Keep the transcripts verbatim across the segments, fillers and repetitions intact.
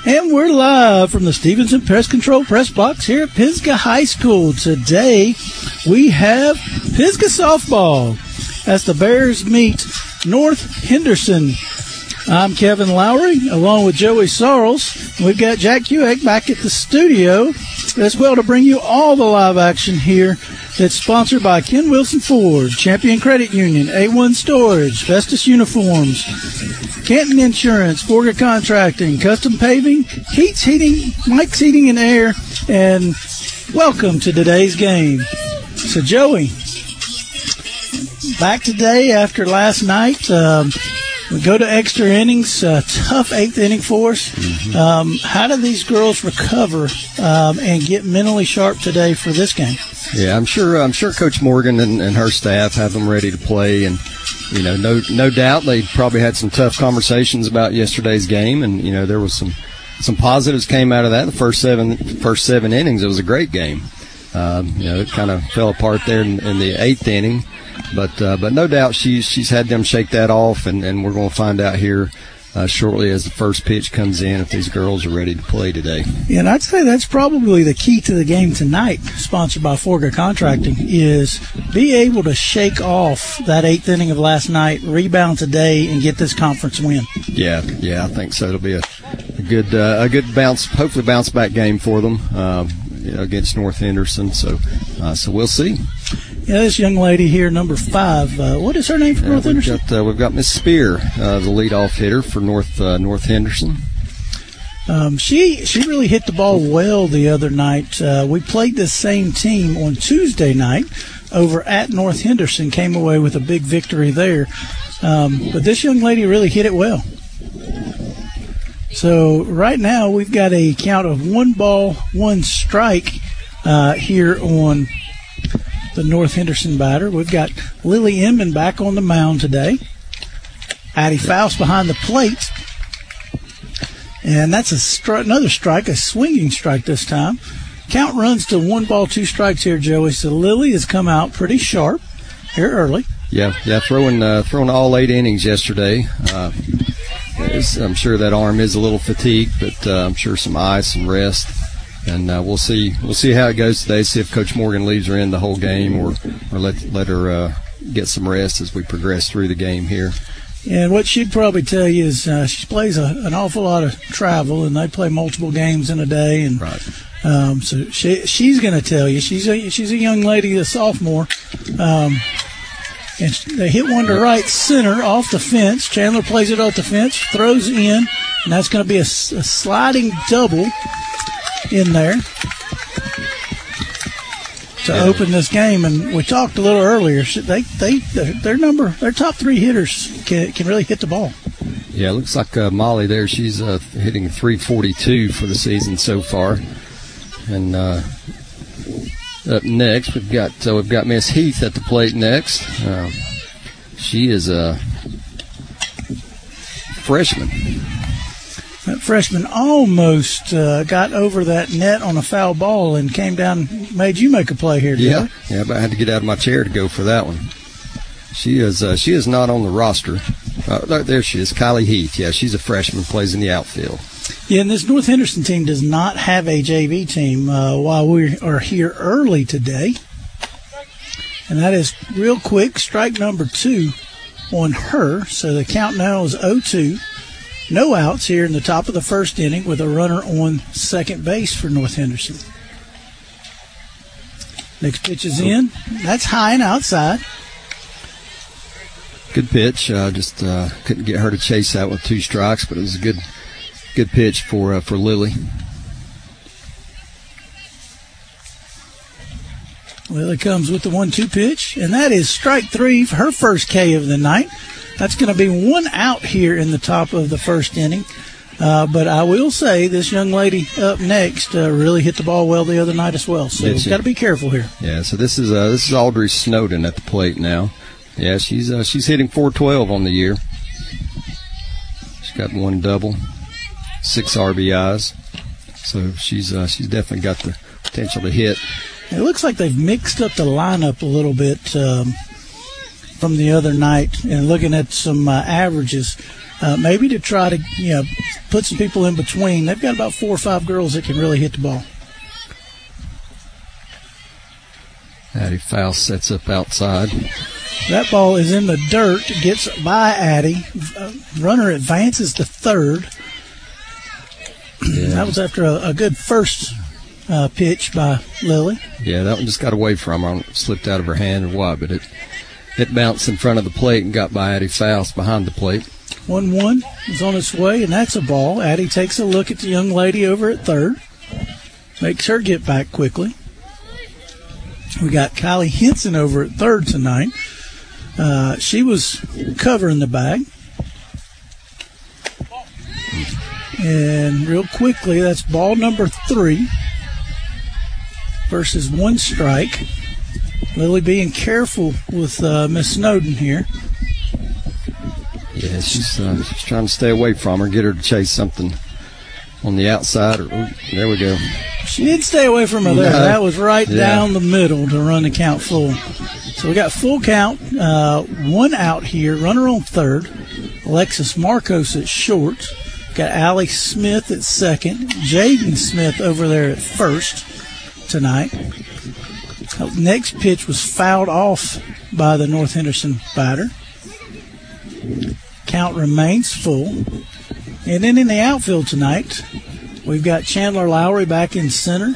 And we're live from the Stevenson Pest Control Press Box here at Pisgah High School. Today we have Pisgah softball as the Bears meet North Henderson. I'm Kevin Lowry along with Joey Sarles. We've got Jack Hewick back at the studio as well to bring you all the live action here. It's sponsored by Ken Wilson Ford, Champion Credit Union, A one Storage, Vestas Uniforms, Canton Insurance, Forga Contracting, Custom Paving, Heats Heating, Mike's Heating and Air, and welcome to today's game. So, Joey, back today after last night. Um, we go to extra innings, uh, tough eighth inning for us. Mm-hmm. Um, how do these girls recover um, and get mentally sharp today for this game? Yeah, I'm sure. I'm sure Coach Morgan and, and her staff have them ready to play, and you know, no no doubt they probably had some tough conversations about yesterday's game, and you know, there was some some positives came out of that. The first seven first seven innings, it was a great game. Um, you know, it kind of fell apart there in, in the eighth inning, but uh, but no doubt she's she's had them shake that off, and, and we're going to find out here Uh, shortly as the first pitch comes in if these girls are ready to play today. Yeah, and I'd say that's probably the key to the game tonight, sponsored by Forga Contracting, is be able to shake off that eighth inning of last night, rebound today, and get this conference win. Yeah, yeah, I think so. It'll be a, a good uh, a good bounce, hopefully bounce back game for them um, you know, against North Henderson. So, uh, so we'll see. Yeah, this young lady here, number five, uh, what is her name for uh, North we've Henderson? Got, uh, we've got Miss Spear, uh, the leadoff hitter for North uh, North Henderson. Um, she she really hit the ball well the other night. Uh, we played the same team on Tuesday night over at North Henderson, came away with a big victory there. Um, but this young lady really hit it well. So right now we've got a count of one ball, one strike uh, here on the North Henderson batter. We've got Lily Inman back on the mound today. Addie Faust behind the plate. And that's a stri- another strike, a swinging strike this time. Count runs to one ball, two strikes here, Joey. So Lily has come out pretty sharp here early. Yeah, yeah, throwing uh, throwing all eight innings yesterday. Uh, I'm sure that arm is a little fatigued, but uh, I'm sure some ice and rest. And uh, we'll see. We'll see how it goes today. See if Coach Morgan leaves her in the whole game, or or let let her uh, get some rest as we progress through the game here. And what she'd probably tell you is uh, she plays a, an awful lot of travel, and they play multiple games in a day. And right. um, so she she's going to tell you she's a she's a young lady, a sophomore. Um, and they hit one to right center off the fence. Chandler plays it off the fence, throws in, and that's going to be a, a sliding double in there to yeah. open this game. And we talked a little earlier. They they their number their top three hitters can can really hit the ball. Yeah, it looks like uh, Molly there. She's uh, hitting three forty-two for the season so far. And uh, up next we've got uh, we've got Miss Heath at the plate next. Uh, she is a freshman. That freshman almost uh, got over that net on a foul ball and came down, made you make a play here, didn't Yeah, it? yeah, but I had to get out of my chair to go for that one. She is uh, she is not on the roster. Uh, there she is, Kylie Heath. Yeah, she's a freshman, plays in the outfield. Yeah, and this North Henderson team does not have a J V team uh, while we are here early today. And that is real quick, strike number two on her. So the count now is oh two. No outs here in the top of the first inning with a runner on second base for North Henderson. Next pitch is in. That's high and outside. Good pitch. Uh, just uh, couldn't get her to chase that with two strikes, but it was a good, good pitch for uh, for Lily. Lily comes with the one two pitch, and that is strike three for her first K of the night. That's going to be one out here in the top of the first inning. Uh, but I will say this young lady up next uh, really hit the ball well the other night as well. So we've got to be careful here. Yeah. So this is uh, this is Audrey Snowden at the plate now. Yeah, she's uh, she's hitting four twelve on the year. She's got one double, six R B Is. So she's uh, she's definitely got the potential to hit. It looks like they've mixed up the lineup a little bit um, from the other night. And looking at some uh, averages, uh, maybe to try to, you know, put some people in between. They've got about four or five girls that can really hit the ball. Addie Faust sets up outside. That ball is in the dirt, gets by Addie. Uh, runner advances to third. Yeah. That was after a, a good first uh, pitch by Lily. Yeah, that one just got away from her. I don't know if it slipped out of her hand or what, but it it bounced in front of the plate and got by Addie Faust behind the plate. one one is on its way, and that's a ball. Addie takes a look at the young lady over at third. Makes her get back quickly. We got Kylie Henson over at third tonight. Uh, she was covering the bag. And real quickly, that's ball number three versus one strike. Lily being careful with uh, Miss Snowden here. Yeah, she's, uh, she's trying to stay away from her, get her to chase something on the outside. Or, ooh, there we go. She did stay away from her there. No. That was right Yeah. down the middle to run the count full. So we got full count, uh, one out here, runner on third, Alexis Marcos at short, got Allie Smith at second, Jaden Smith over there at first tonight. Next pitch was fouled off by the North Henderson batter. Count remains full. And then in the outfield tonight, we've got Chandler Lowry back in center.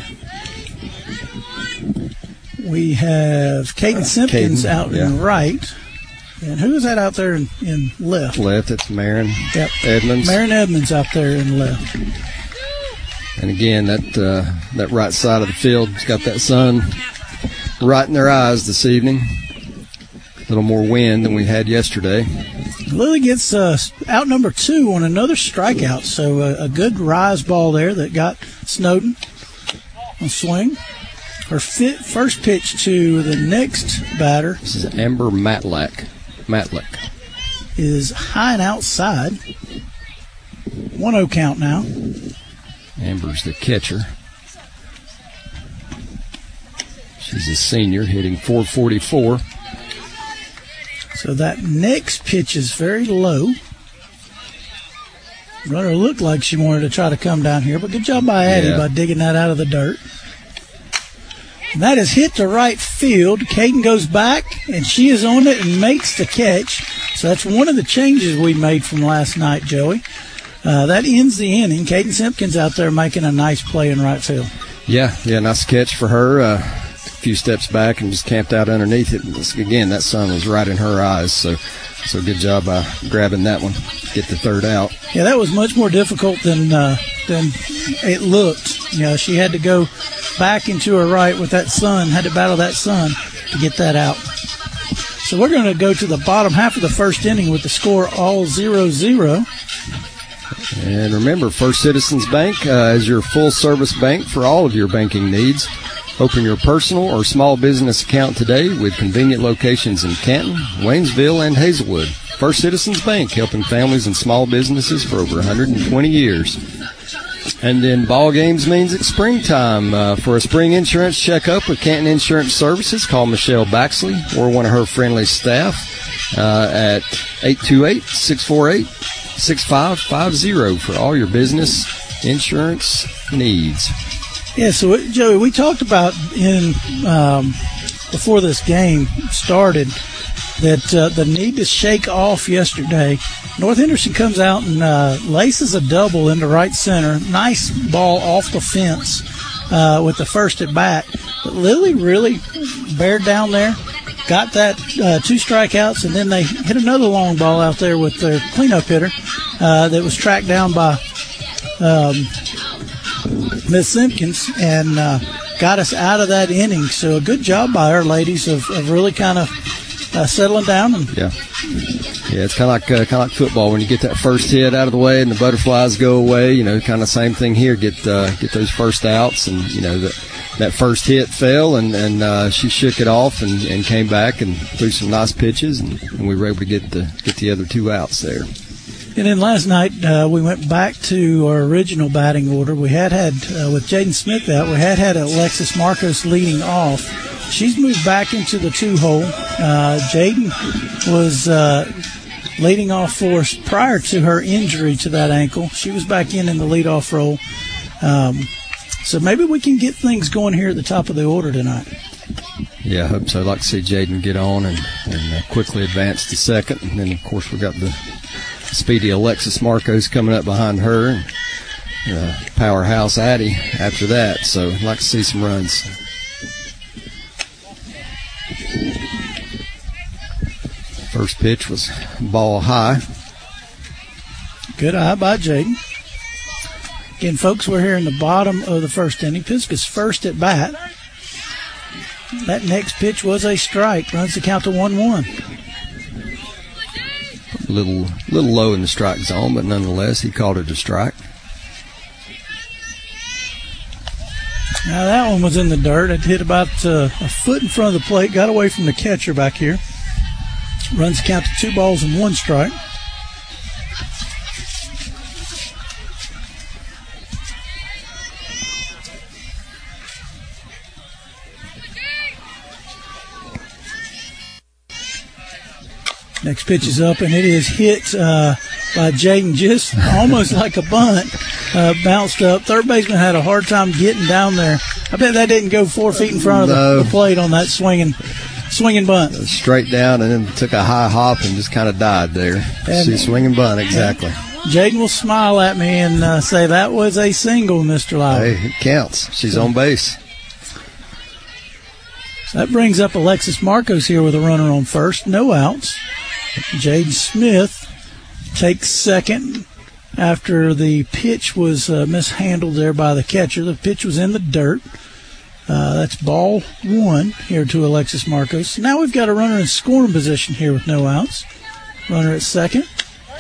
We have Caden Simpkins Caden, out yeah. in right. And who is that out there in, in left? Left, it's Marin Yep. Edmonds. Marin Edmonds out there in left. And again, that uh, that right side of the field's got that sun right in their eyes this evening. A little more wind than we had yesterday. Lily gets uh, out number two on another strikeout, so a, a good rise ball there that got Snowden on swing. Her fit, first pitch to the next batter This is Amber Matlack. Matlack. is high and outside. one oh count now. Amber's the catcher. She's a senior, hitting four forty-four. So that next pitch is very low. Runner looked like she wanted to try to come down here, but good job by Addie Yeah. by digging that out of the dirt. And that is hit to right field. Caden goes back, and she is on it and makes the catch. So that's one of the changes we made from last night, Joey. Uh, that ends the inning. Caden Simpkins out there making a nice play in right field. Yeah, yeah, nice catch for her. Uh, a few steps back and just camped out underneath it. Again, that sun was right in her eyes, so so good job by grabbing that one. Get the third out. Yeah, that was much more difficult than uh, than it looked. You know, she had to go back into her right with that sun, had to battle that sun to get that out. So we're going to go to the bottom half of the first inning with the score all zero zero. And remember, First Citizens Bank uh, is your full-service bank for all of your banking needs. Open your personal or small business account today with convenient locations in Canton, Waynesville, and Hazelwood. First Citizens Bank, helping families and small businesses for over one hundred twenty years. And then ball games means it's springtime. Uh, for a spring insurance checkup with Canton Insurance Services, call Michelle Baxley or one of her friendly staff uh, at eight two eight, six four eight, six five five zero for all your business insurance needs. Yeah, so, Joey, we talked about in um, before this game started that uh, the need to shake off yesterday. North Henderson comes out and uh, laces a double into right center. Nice ball off the fence uh, with the first at bat. But Lily really bared down there, got that uh, two strikeouts, and then they hit another long ball out there with their cleanup hitter uh, that was tracked down by um, Miss Simpkins and uh, got us out of that inning. So a good job by our ladies of, of really kind of uh, settling down. And Yeah. Yeah, it's kind of like uh, kind of like football. When you get that first hit out of the way and the butterflies go away, you know, kind of same thing here. Get uh, get those first outs, and you know that that first hit fell, and and uh, she shook it off and, and came back and threw some nice pitches, and, and we were able to get the get the other two outs there. And then last night uh, we went back to our original batting order. We had had uh, with Jaden Smith out, we had had Alexis Marcos leading off. She's moved back into the two hole. Uh, Jaden was uh, leading off for us prior to her injury to that ankle. She was back in in the leadoff role. Um, so maybe we can get things going here at the top of the order tonight. Yeah, I hope so. I'd like to see Jaden get on and, and uh, quickly advance to second. And then, of course, we got the speedy Alexis Marcos coming up behind her. And uh, powerhouse Addie after that. So I'd like to see some runs. First pitch was ball high. Good eye by Jaden. Again, folks, we're here in the bottom of the first inning. Pisgah's first at bat. That next pitch was a strike. Runs the count to one one. A little, little low in the strike zone, but nonetheless, he called it a strike. Now that one was in the dirt. It hit about uh, a foot in front of the plate. Got away from the catcher back here. Runs the count to two balls and one strike. Next pitch is up, and it is hit uh, by Jaden just almost like a bunt. Uh, bounced up. Third baseman had a hard time getting down there. I bet that didn't go four feet in front of no. the, the plate on that swinging swinging bunt. Straight down and then took a high hop and just kind of died there. And See, swinging bunt, exactly. Jaden will smile at me and uh, say, that was a single, Mister Lyle. Hey, it counts. She's on base. So that brings up Alexis Marcos here with a runner on first. No outs. Jaden Smith takes second after the pitch was uh, mishandled there by the catcher. The pitch was in the dirt. Uh, that's ball one here to Alexis Marcos. Now we've got a runner in scoring position here with no outs. Runner at second.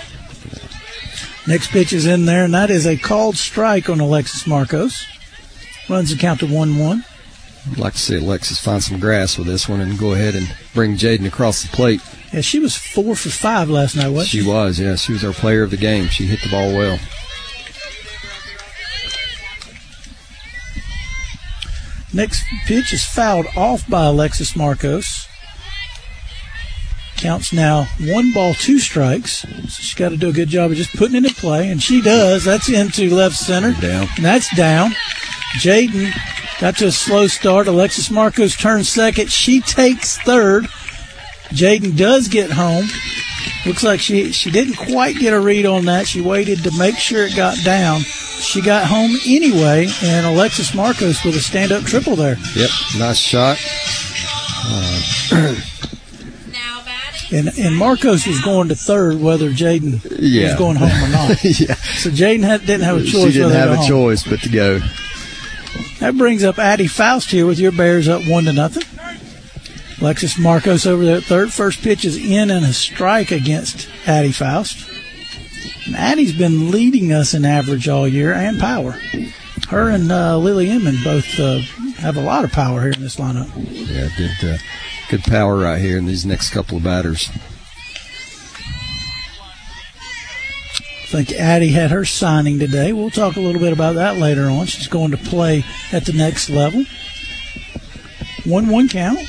Next pitch is in there, and that is a called strike on Alexis Marcos. Runs the count to one one. I'd like to see Alexis find some grass with this one and go ahead and bring Jaden across the plate. Yeah, she was four for five last night, wasn't she? She was, yeah. She was our player of the game. She hit the ball well. Next pitch is fouled off by Alexis Marcos. Counts now one ball, two strikes. So she's got to do a good job of just putting it in play, and she does. That's into left center. Down. And that's down. Jaden got to a slow start. Alexis Marcos turns second. She takes third. Jaden does get home. Looks like she, she didn't quite get a read on that. She waited to make sure it got down. She got home anyway, and Alexis Marcos with a stand-up triple there. Yep, nice shot. Uh, and, and Marcos was going to third, whether Jaden yeah. was going home or not. yeah. So Jaden had, didn't have a choice. She didn't have to a home. choice but to go. That brings up Addie Faust here with your Bears up one to nothing. Alexis Marcos over there at third. First pitch is in and a strike against Addie Faust. And Addie's been leading us in average all year and power. Her and uh, Lily Inman both uh, have a lot of power here in this lineup. Yeah, good, uh, good power right here in these next couple of batters. I think Addie had her signing today. We'll talk a little bit about that later on. She's going to play at the next level. one one count.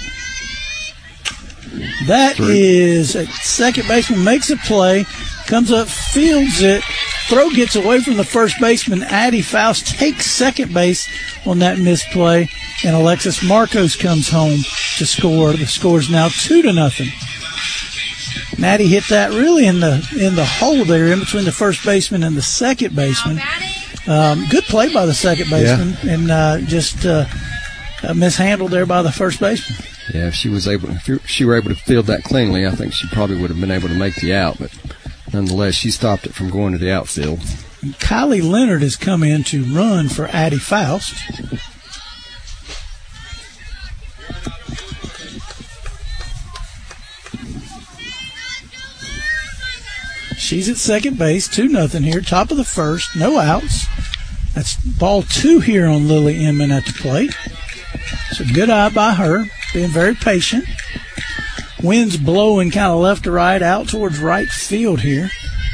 That Three. is a second baseman makes a play, comes up, fields it, throw gets away from the first baseman. Addie Faust takes second base on that misplay, and Alexis Marcos comes home to score. The score is now two to nothing. Maddie hit that really in the in the hole there, in between the first baseman and the second baseman. Um, good play by the second baseman, yeah. and uh, just uh, uh, mishandled there by the first baseman. Yeah, if she was able, if she were able to field that cleanly, I think she probably would have been able to make the out. But nonetheless, she stopped it from going to the outfield. And Kylie Leonard has come in to run for Addie Faust. She's at second base, two nothing here. Top of the first, no outs. That's ball two here on Lily Inman at the plate. So good eye by her, being very patient. Wind's blowing kind of left to right, out towards right field here.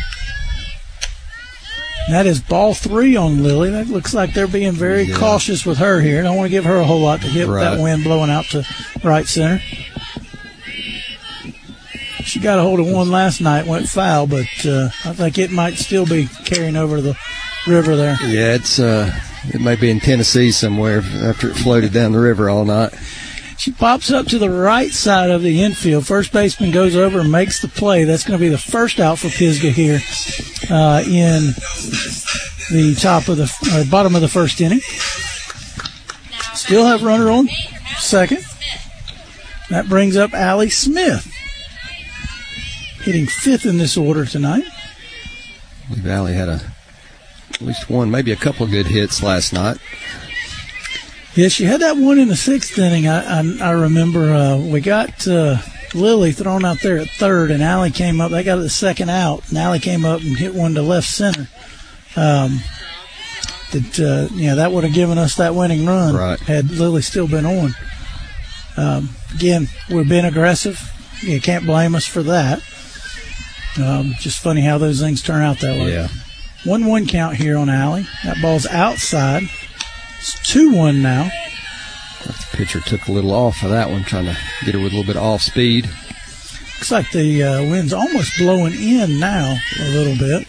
That is ball three on Lily. That looks like they're being very yeah. cautious with her here. Don't want to give her a whole lot to hit with right. that wind blowing out to right center. She got a hold of one last night, went foul, but uh, I think it might still be carrying over the river there. Yeah, it's uh, it may be in Tennessee somewhere after it floated down the river all night. She pops up to the right side of the infield. First baseman goes over and makes the play. That's going to be the first out for Pisgah here uh, in the top of the or bottom of the first inning. Still have runner on second. That brings up Allie Smith, hitting fifth in this order tonight. I believe Allie had a, at least one, maybe a couple of good hits last night. Yeah, she had that one in the sixth inning. I I, I remember uh, we got uh, Lily thrown out there at third, and Allie came up. They got the second out, and Allie came up and hit one to left center. Um, that uh, yeah, that would have given us that winning run right. had Lily still been on. Um, again, we're being aggressive. You can't blame us for that. Um, just funny how those things turn out that way. Yeah. one one count here on Allie. That ball's outside. It's two one now. The pitcher took a little off of that one, trying to get her with a little bit of off speed. Looks like the uh, wind's almost blowing in now a little bit.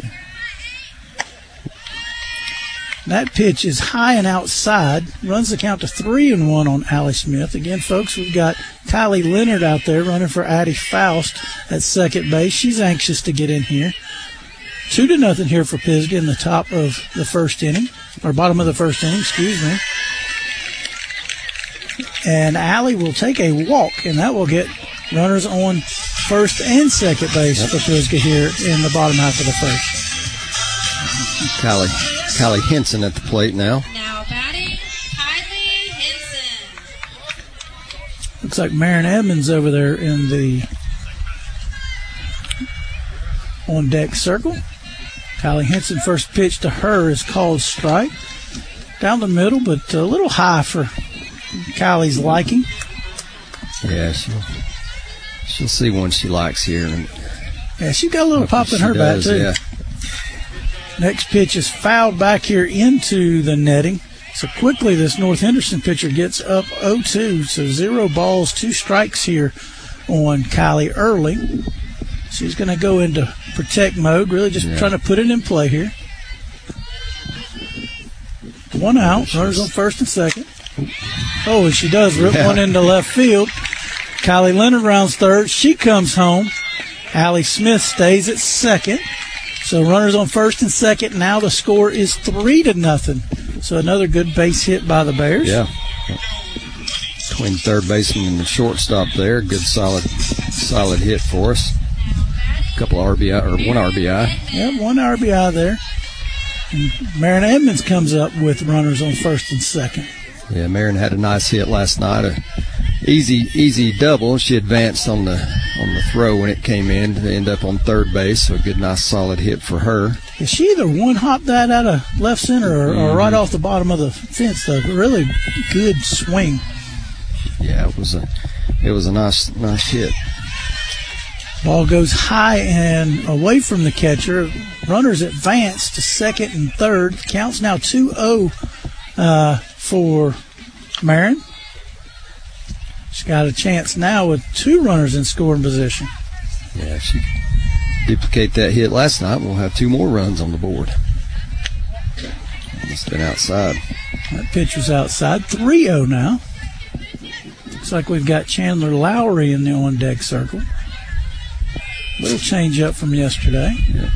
That pitch is high and outside. Runs the count to three and one on Allie Smith. Again, folks, we've got Kylie Leonard out there running for Addie Faust at second base. She's anxious to get in here. Two to nothing here for Pisgah in the top of the first inning, or bottom of the first inning, excuse me. And Allie will take a walk, and that will get runners on first and second base yep. for Pisgah here in the bottom half of the first. Kylie, Kylie Henson at the plate now. Now batting, Kylie Henson. Looks like Marin Edmonds over there in the on deck circle. Kylie Henson, first pitch to her is called strike. Down the middle, but a little high for Kylie's liking. Yeah, she'll, she'll see one she likes here. And yeah, she's got a little pop in her bat, too. Yeah. Next pitch is fouled back here into the netting. So quickly this North Henderson pitcher gets up oh two. So zero balls, two strikes here on Kylie early. She's going to go into protect mode, really just yeah. trying to put it in play here. One out, runners on first and second. Oh, and she does rip yeah. one into left field. Kylie Leonard rounds third. She comes home. Allie Smith stays at second. So runners on first and second. Now the score is three to nothing. So another good base hit by the Bears. Yeah. Between third baseman and the shortstop there. Good solid solid hit for us. A couple of R B I, or one R B I. Yeah, one R B I there. And Marin Edmonds comes up with runners on first and second. Yeah, Marin had a nice hit last night. A easy, easy double. She advanced on the on the throw when it came in to end up on third base. So a good, nice, solid hit for her. Yeah, she either one hopped that out of left center or, mm-hmm. or right off the bottom of the fence. Though, really good swing. Yeah, it was a it was a nice nice hit. Ball goes high and away from the catcher. Runners advance to second and third. Counts now two oh uh, for Marin. She's got a chance now with two runners in scoring position. Yeah, she duplicate that hit last night. We'll have two more runs on the board. It's been outside. That pitch was outside. three oh now. Looks like we've got Chandler Lowry in the on-deck circle. Little change up from yesterday. Yeah.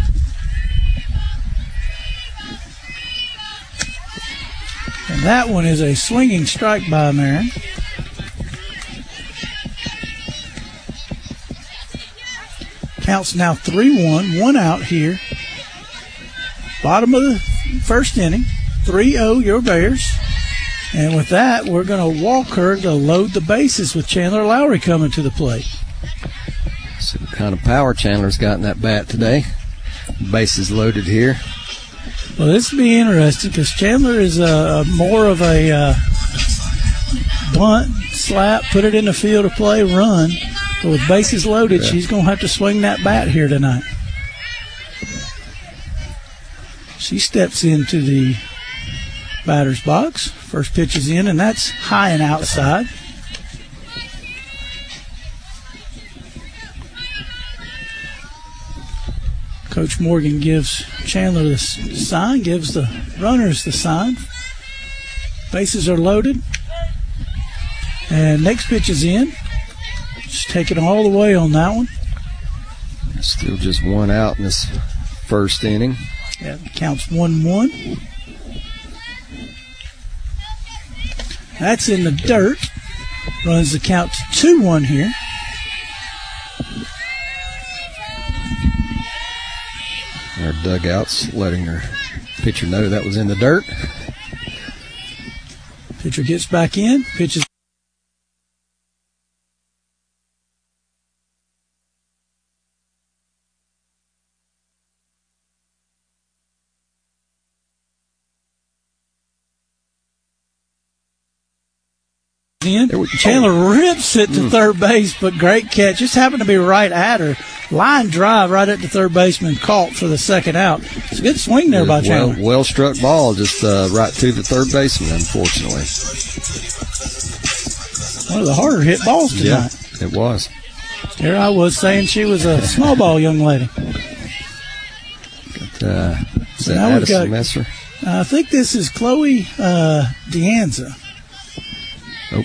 And that one is a swinging strike by Marin. Counts now three one, one out here. Bottom of the first inning, three oh your Bears. And with that, we're going to walk her to load the bases with Chandler Lowry coming to the plate. See what kind of power Chandler's got in that bat today. Bases loaded here. Well, this will be interesting because Chandler is uh, more of a uh, bunt, slap, put it in the field of play, run. But with bases loaded, yeah. she's going to have to swing that bat here tonight. She steps into the batter's box. First pitch is in, and that's high and outside. Coach Morgan gives Chandler the sign, gives the runners the sign. Bases are loaded. And next pitch is in. Just taking all the way on that one. Still just one out in this first inning. Yeah, counts one one. That's in the dirt. Runs the count to two one here. Our dugouts letting their pitcher know that was in the dirt. Pitcher gets back in. Pitches. In. Chandler rips it to mm. third base, but great catch. Just happened to be right at her. Line drive right at the third baseman, caught for the second out. It's a good swing there by Chandler. Well, well struck ball, just uh, right to the third baseman, unfortunately. One of the harder hit balls tonight. Yeah, it was. Here I was saying she was a small ball young lady. Got, uh, is so that now we've got, Addison Messer? I think this is Chloe uh, Deanza. Oh.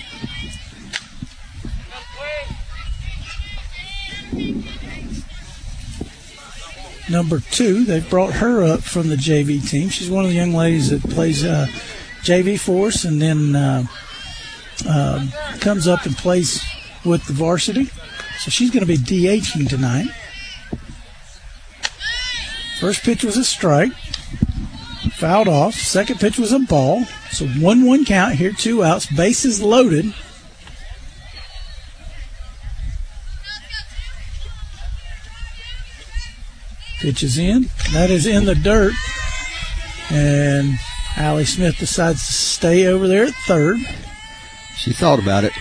Number two, they've brought her up from the J V team. She's one of the young ladies that plays uh, J V for us and then uh, uh, comes up and plays with the varsity. So she's going to be DHing tonight. First pitch was a strike. Fouled off. Second pitch was a ball. So one one count here, two outs. Bases loaded. Pitch is in. That is in the dirt. And Allie Smith decides to stay over there at third. She thought about it.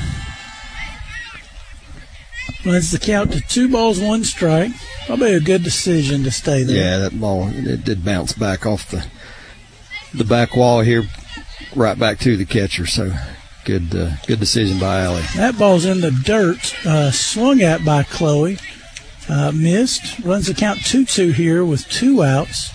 Runs the count to two balls, one strike. Probably a good decision to stay there. Yeah, that ball, it did bounce back off the the back wall here, right back to the catcher. So good uh, good decision by Allie. That ball's in the dirt, uh, swung at by Chloe. Uh, missed. Runs the count two two here with two outs.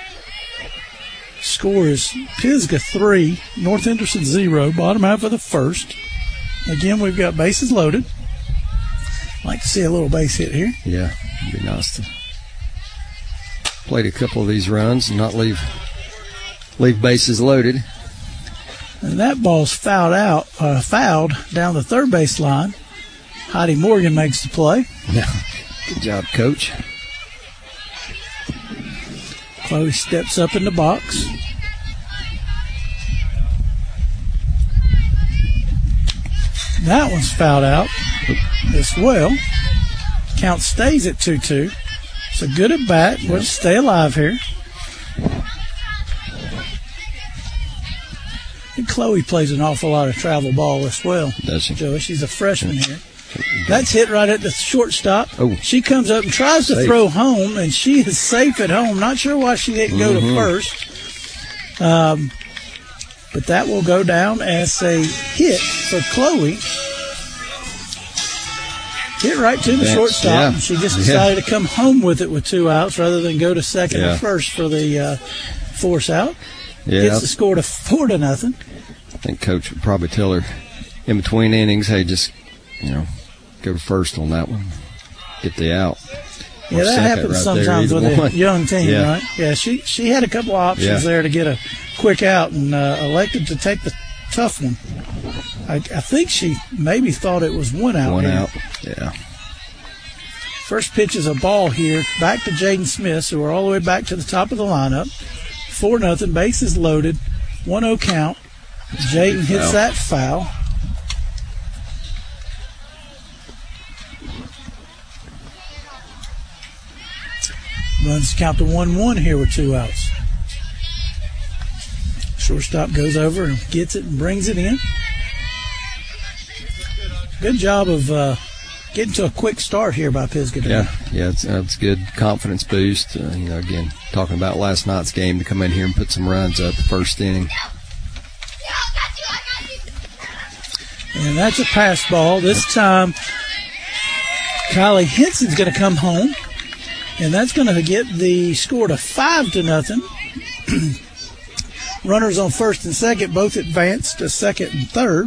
Score is Pisgah three, North Henderson zero, bottom half of the first. Again, we've got bases loaded. Like to see a little base hit here. Yeah, it'd be nice to play a couple of these runs and not leave leave bases loaded. And that ball's fouled out, uh, fouled down the third base line. Heidi Morgan makes the play. Yeah, good job, Coach. Chloe steps up in the box. That one's fouled out as well. Count stays at two two. So good at bat. We'll just stay alive here. And Chloe plays an awful lot of travel ball as well. Does she? Joey, she's a freshman here. That's hit right at the shortstop. Oh. She comes up and tries to Safe. throw home, and she is safe at home. Not sure why she didn't go Mm-hmm. to first. Um, but that will go down as a hit for Chloe. Hit right to the That's, shortstop. yeah. And she just Yeah. decided to come home with it with two outs rather than go to second Yeah. and first for the uh, force out. Yeah, Gets the score to four to nothing. I think Coach would probably tell her in between innings, hey, just, you know, go to first on that one. Get the out. Yeah, Or that second happens right sometimes there, with either a one. young team, Yeah. right? Yeah, she she had a couple of options Yeah. there to get a quick out and uh, elected to take the tough one. I, I think she maybe thought it was one out. One here. out, yeah. First pitch is a ball here, back to Jaden Smith, so we're all the way back to the top of the lineup. Four nothing, bases loaded, one oh count. Jaden hits Foul. that foul. Runs count to one one here with two outs. Shortstop goes over and gets it and brings it in. Good job of uh, getting to a quick start here by Pisgah. Yeah, yeah, it's, uh, it's good confidence boost. Uh, you know, again, talking about last night's game, to come in here and put some runs up the first inning. And that's a pass ball. This time, Kylie Henson's going to come home. and that's going to get the score to five to nothing. Runners on first and second both advanced to second and third.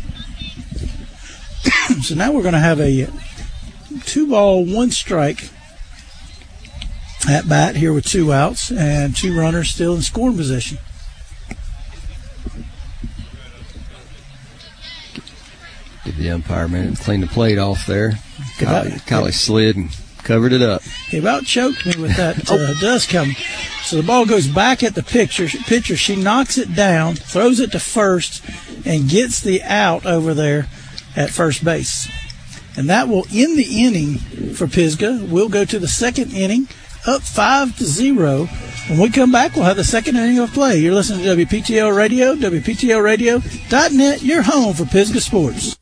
So now we're going to have a two ball, one strike at bat here with two outs and two runners still in scoring position. Give the umpire a minute to clean the plate off there. About, Kylie, Kylie slid and covered it up. He about choked me with that uh, dust coming. So the ball goes back at the pitcher. Pitcher, she knocks it down, throws it to first, and gets the out over there at first base. And that will end the inning for Pisgah. We'll go to the second inning, up five to zero. When we come back, we'll have the second inning of play. You're listening to W P T L Radio, W P T L radio dot net, your home for Pisgah sports.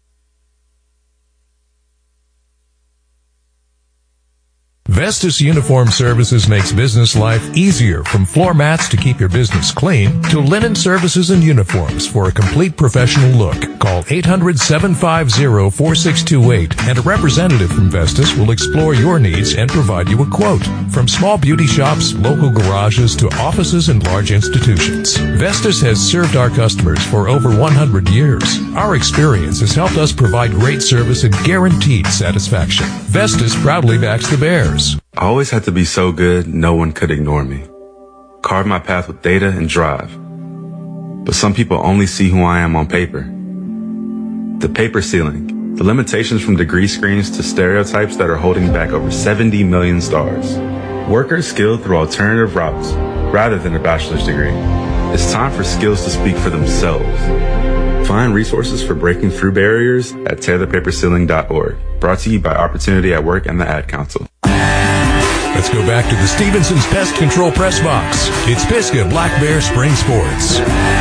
Vestas Uniform Services makes business life easier, from floor mats to keep your business clean to linen services and uniforms for a complete professional look. Call eight hundred, seven five zero, four six two eight and a representative from Vestas will explore your needs and provide you a quote. From small beauty shops, local garages to offices and large institutions, Vestas has served our customers for over one hundred years. Our experience has helped us provide great service and guaranteed satisfaction. Vestas proudly backs the Bears. I always had to be so good, no one could ignore me. Carve my path with data and drive. But some people only see who I am on paper. The paper ceiling, the limitations from degree screens to stereotypes that are holding back over seventy million stars. Workers skilled through alternative routes rather than a bachelor's degree. It's time for skills to speak for themselves. Find resources for breaking through barriers at taylor paper ceiling dot org. Brought to you by Opportunity at Work and the Ad Council. Let's go back to the Stevenson's Pest Control Press Box. It's Pisgah Black Bear Spring Sports.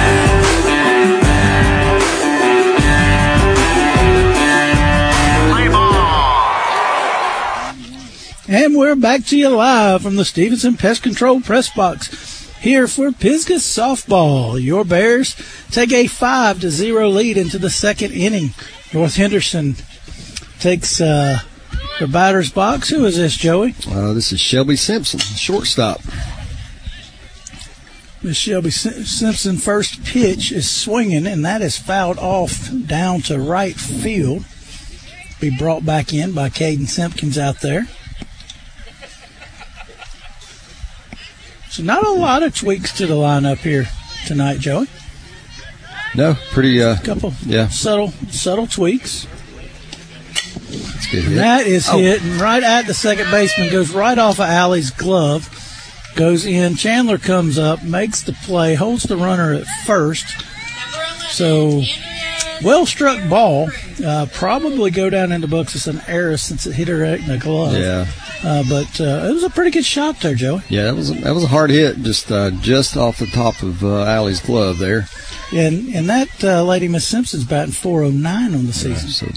And we're back to you live from the Stevenson Pest Control Press Box here for Pisgah softball. Your Bears take a five to zero lead into the second inning. North Henderson takes uh, the batter's box. Who is this, Joey? Uh, this is Shelby Simpson, shortstop. Miss Shelby Simpson, first pitch is swinging, and that is fouled off down to right field. Be brought back in by Caden Simpkins out there. So not a lot of tweaks to the lineup here tonight, Joey. No, pretty uh, couple yeah. subtle subtle tweaks. That's good hit. That is oh. hit, and right at the second baseman, goes right off of Allie's glove, goes in. Chandler comes up, makes the play, holds the runner at first. So, well-struck ball. Uh, probably go down into books as an error since it hit her right in the glove. Yeah. Uh, but uh, it was a pretty good shot there, Joey. Yeah, that was a, that was a hard hit, just uh, just off the top of uh, Allie's glove there. And and that uh, lady, Miss Simpson's batting four oh nine on the season. Yeah,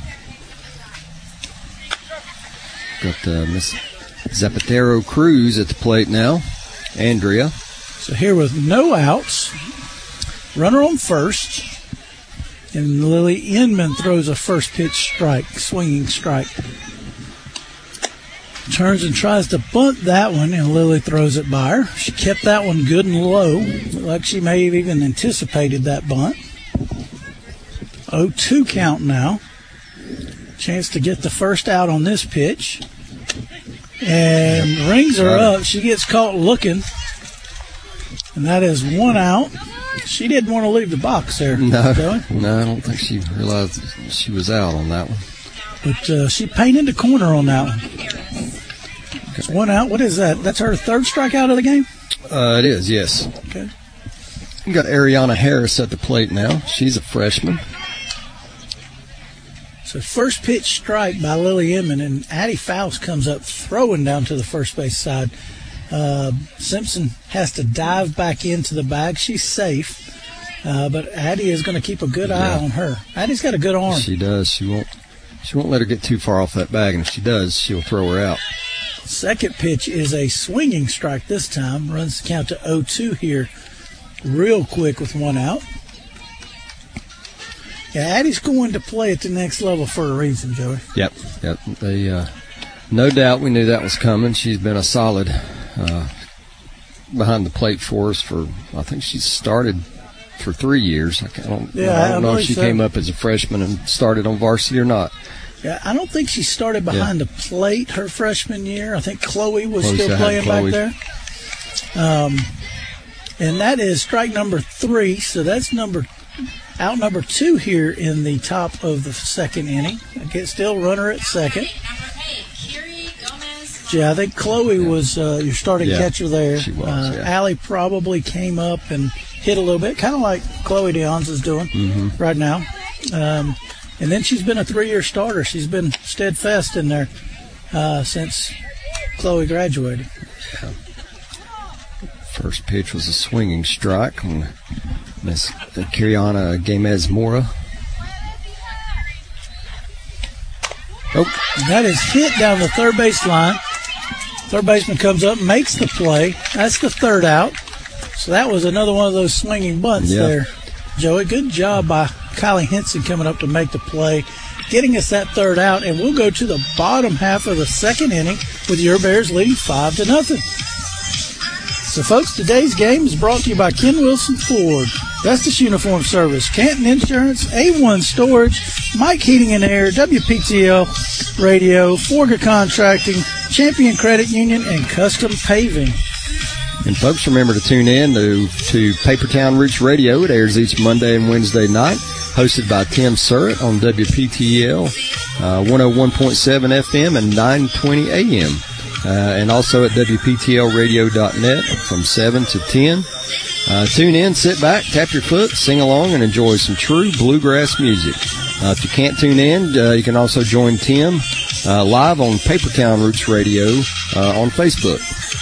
so got uh, Miss Zapatero Cruz at the plate now. Andrea. So here with no outs, runner on first, and Lily Inman throws a first pitch strike, swinging strike. Turns and tries to bunt that one, and Lily throws it by her. She kept that one good and low, like she may have even anticipated that bunt. oh two count now. Chance to get the first out on this pitch. And rings her up. She gets caught looking. And that is one out. She didn't want to leave the box there. No, Joey. no, I don't think she realized she was out on that one. But uh, she painted the corner on that one. It's one out. What is that? That's her third strikeout of the game? Uh, it is, yes. Okay. We got Ariana Harris at the plate now. She's a freshman. So first pitch strike by Lily Inman, and Addie Faust comes up throwing down to the first base side. Uh, Simpson has to dive back into the bag. She's safe, uh, but Addie is going to keep a good eye yeah. on her. Addie's got a good arm. She does. She won't. She won't let her get too far off that bag, and if she does, she'll throw her out. Second pitch is a swinging strike this time. Runs the count to oh two here real quick with one out. Yeah, Addie's going to play at the next level for a reason, Joey. Yep, yep. They uh, No doubt we knew that was coming. She's been a solid uh, behind the plate for us for, I think she started for three years. I don't, yeah, I don't I know if she so. came up as a freshman and started on varsity or not. Yeah, I don't think she started behind yeah. the plate her freshman year. I think Chloe was Chloe still playing Chloe. back there. Um, and that is strike number three, so that's number out number two here in the top of the second inning. Again, still runner at second. Yeah, I think Chloe yeah. was uh, your starting yeah, catcher there. She was, uh, yeah. Allie probably came up and hit a little bit, kind of like Chloe Dion's is doing mm-hmm. right now. Um, and then she's been a three-year starter. She's been steadfast in there uh, since Chloe graduated. Yeah. First pitch was a swinging strike from Miss Kiriana Gamez Mora. Oh, that is hit down the third base line. Third baseman comes up, makes the play. That's the third out. So that was another one of those swinging bunts yep. there, Joey. Good job by Kylie Henson coming up to make the play, getting us that third out, and we'll go to the bottom half of the second inning with your Bears leading five to nothing. So, folks, today's game is brought to you by Ken Wilson Ford, Vestas Uniform Service, Canton Insurance, A one Storage, Mike Heating and Air, W P T L Radio, Forga Contracting, Champion Credit Union, and Custom Paving. And, folks, remember to tune in to, to Papertown Roots Radio. It airs each Monday and Wednesday night, hosted by Tim Surratt on W P T L, uh, one oh one point seven F M and nine twenty A M. Uh, and also at W P T L radio dot net from seven to ten. Uh, tune in, sit back, tap your foot, sing along, and enjoy some true bluegrass music. Uh, if you can't tune in, uh, you can also join Tim uh, live on Papertown Roots Radio uh, on Facebook.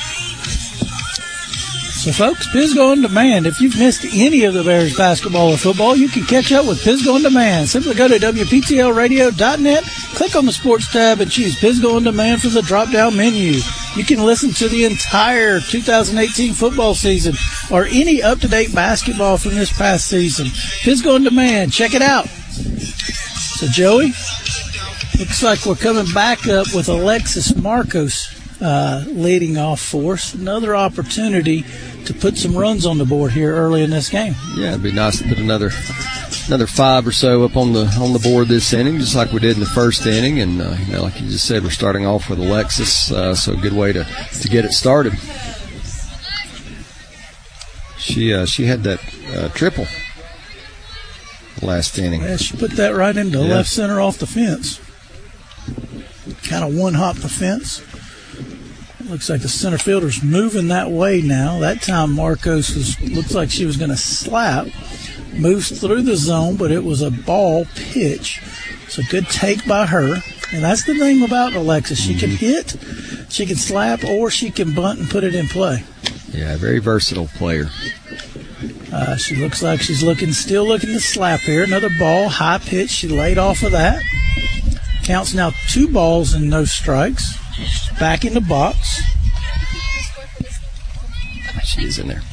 So, folks, Pisgah On Demand. If you've missed any of the Bears basketball or football, you can catch up with Pisgah On Demand. Simply go to W P T L radio dot net, click on the Sports tab, and choose Pisgah On Demand from the drop-down menu. You can listen to the entire two thousand eighteen football season or any up-to-date basketball from this past season. Pisgah On Demand. Check it out. So, Joey, looks like we're coming back up with Alexis Marcos uh, leading off for us. Another opportunity to put some runs on the board here early in this game. Yeah, it'd be nice to put another another five or so up on the on the board this inning, just like we did in the first inning. And uh, you know, like you just said, we're starting off with Alexis, uh, so a good way to, to get it started. She uh, she had that uh, triple last inning. Yeah, she put that right into yeah. left center off the fence. Kind of one-hop the fence. Looks like the center fielder's moving that way now. That time Marcos was, looks like she was going to slap. Moves through the zone, but it was a ball pitch. So good take by her. And that's the thing about Alexis. She can hit, she can slap, or she can bunt and put it in play. Yeah, very versatile player. Uh, she looks like she's looking, still looking to slap here. Another ball, high pitch. She laid off of that. Counts now two balls and no strikes. Back in the box. She is in there.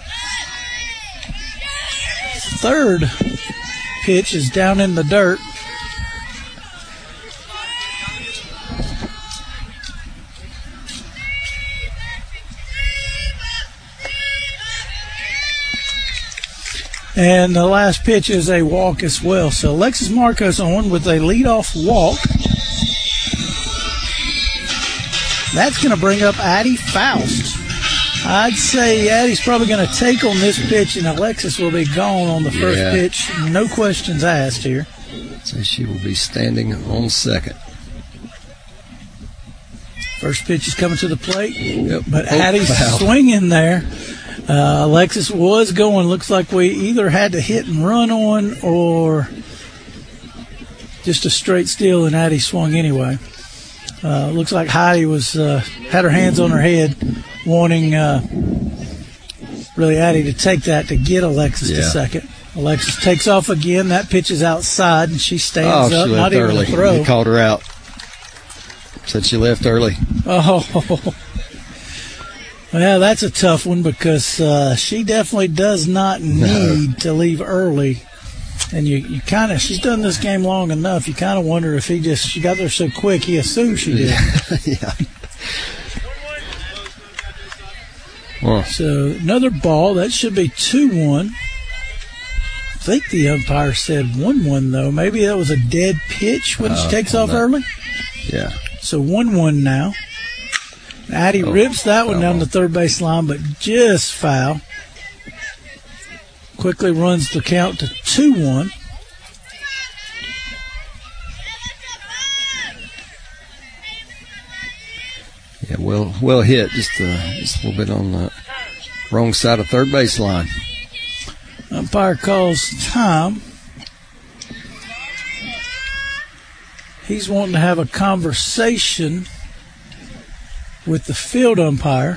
Third pitch is down in the dirt. And the last pitch is a walk as well. So Alexis Marcos on with a leadoff walk. That's going to bring up Addie Faust. I'd say Addie's probably going to take on this pitch, and Alexis will be gone on the first yeah. pitch. No questions asked here. So she will be standing on second. First pitch is coming to the plate, yep. but oh, Addie's foul. swinging there. Uh, Alexis was going. Looks like we either had to hit and run on or just a straight steal, and Addie swung anyway. Uh, looks like Heidi was uh, had her hands on her head, wanting uh, really Addie to take that to get Alexis yeah. to second. Alexis takes off again. That pitch is outside, and she stands oh, up, she not left even early. a throw. He called her out. Said she left early. Oh, well, that's a tough one because uh, she definitely does not need no. to leave early And you, you kind of, she's done this game long enough, you kind of wonder if he just, she got there so quick, he assumed she did. Yeah. Well, So another ball, that should be two one. I think the umpire said one one, though. Maybe that was a dead pitch when she Uh, takes on off that. early. yeah. So one one now. Addie Oh, rips that one foul down ball. the third base line, but just foul. Quickly runs the count to two one. Yeah, well, well hit. Just, uh, just a little bit on the wrong side of third base line. Umpire calls time. He's wanting to have a conversation with the field umpire.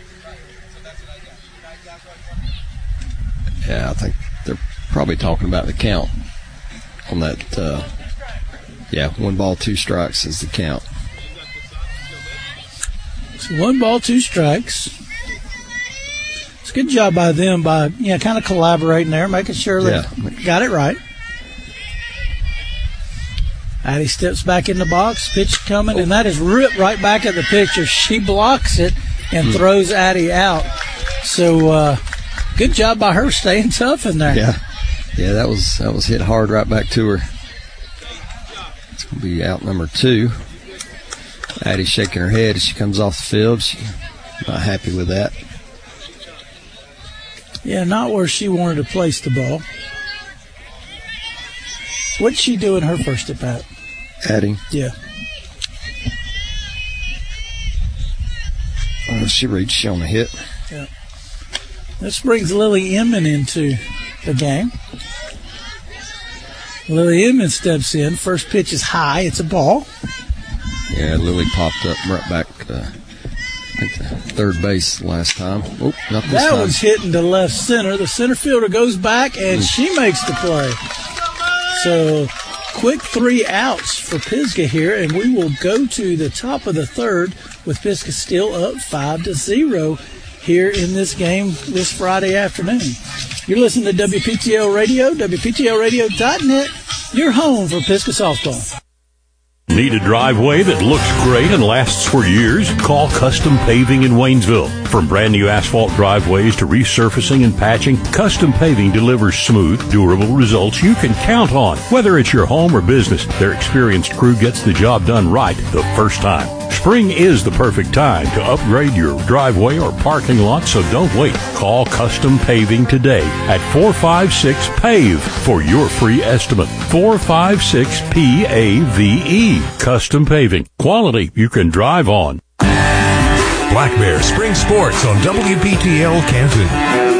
Yeah, I think they're probably talking about the count on that. Uh, yeah, one ball, two strikes is the count. So one ball, two strikes. It's a good job by them by, you know, kind of collaborating there, making sure they Yeah. got it right. Addie steps back in the box, pitch coming, and that is ripped right back at the pitcher. She blocks it and throws Addie out. So uh, good job by her staying tough in there. Yeah, yeah, that was that was hit hard right back to her. It's gonna be out number two. Addie's shaking her head as she comes off the field. She's not happy with that. Yeah, not where she wanted to place the ball. What'd she do in her first at bat? Addie, Yeah. oh, she reached. She on the hit. This brings Lily Inman into the game. Lily Inman steps in. First pitch is high. It's a ball. Yeah, Lily popped up right back. Uh, I think the third base last time. Oh, not this That time. was hitting to left center. The center fielder goes back, and she makes the play. So, quick three outs for Pisgah here, and we will go to the top of the third with Pisgah still up five to zero here in this game this Friday afternoon. You're listening to W P T L Radio, W P T L radio dot net, your home for Pisgah softball. Need a driveway that looks great and lasts for years? Call Custom Paving in Waynesville. From brand new asphalt driveways to resurfacing and patching, Custom Paving delivers smooth, durable results you can count on. Whether it's your home or business, their experienced crew gets the job done right the first time. Spring is the perfect time to upgrade your driveway or parking lot, so don't wait. Call Custom Paving today at four five six PAVE for your free estimate. four five six P A V E. Custom Paving. Quality you can drive on. Black Bear Spring Sports on W P T L Canton.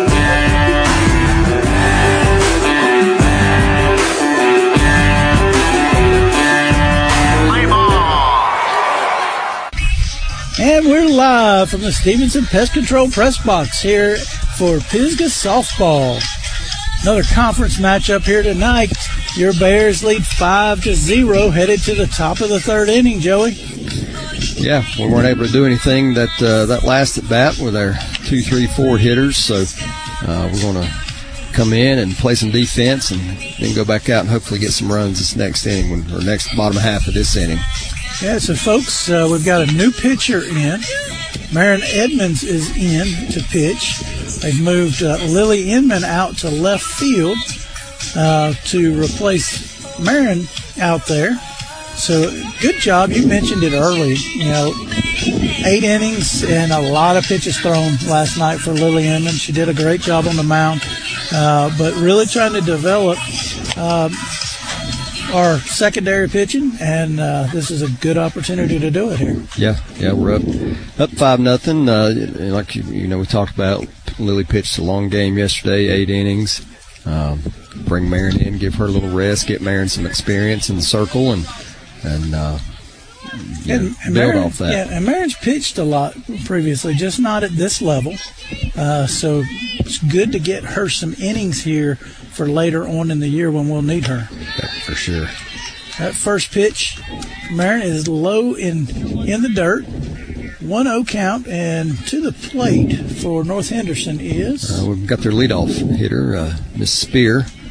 And we're live from the Stevenson Pest Control Press Box here for Pisgah softball. Another conference matchup here tonight. Your Bears lead five to zero, headed to the top of the third inning. Joey. Yeah, we weren't able to do anything that uh, that last at bat with our two, three, four hitters. So uh, we're going to come in and play some defense, and then go back out and hopefully get some runs this next inning, when, or next bottom half of this inning. Yeah, so folks, uh, we've got a new pitcher in. Marin Edmonds is in to pitch. They've moved uh, Lily Inman out to left field uh, to replace Marin out there. So good job. You mentioned it early. You know, eight innings and a lot of pitches thrown last night for Lily Inman. She did a great job on the mound, uh, but really trying to develop uh, our secondary pitching, and uh, this is a good opportunity to do it here. Yeah, yeah, we're up up five nothing. Uh, like you, you know, we talked about, Lily pitched a long game yesterday, eight innings. Um, bring Marin in, give her a little rest, get Marin some experience in the circle, and and, uh, you know, And, and build Marin, off that. Yeah, and Marin's pitched a lot previously, just not at this level. Uh, so it's good to get her some innings here for later on in the year when we'll need her. Yeah, for sure. That first pitch, Marin is low in in the dirt. one oh count, and to the plate for North Henderson is... Uh, we've got their leadoff hitter, uh, Miss Spear.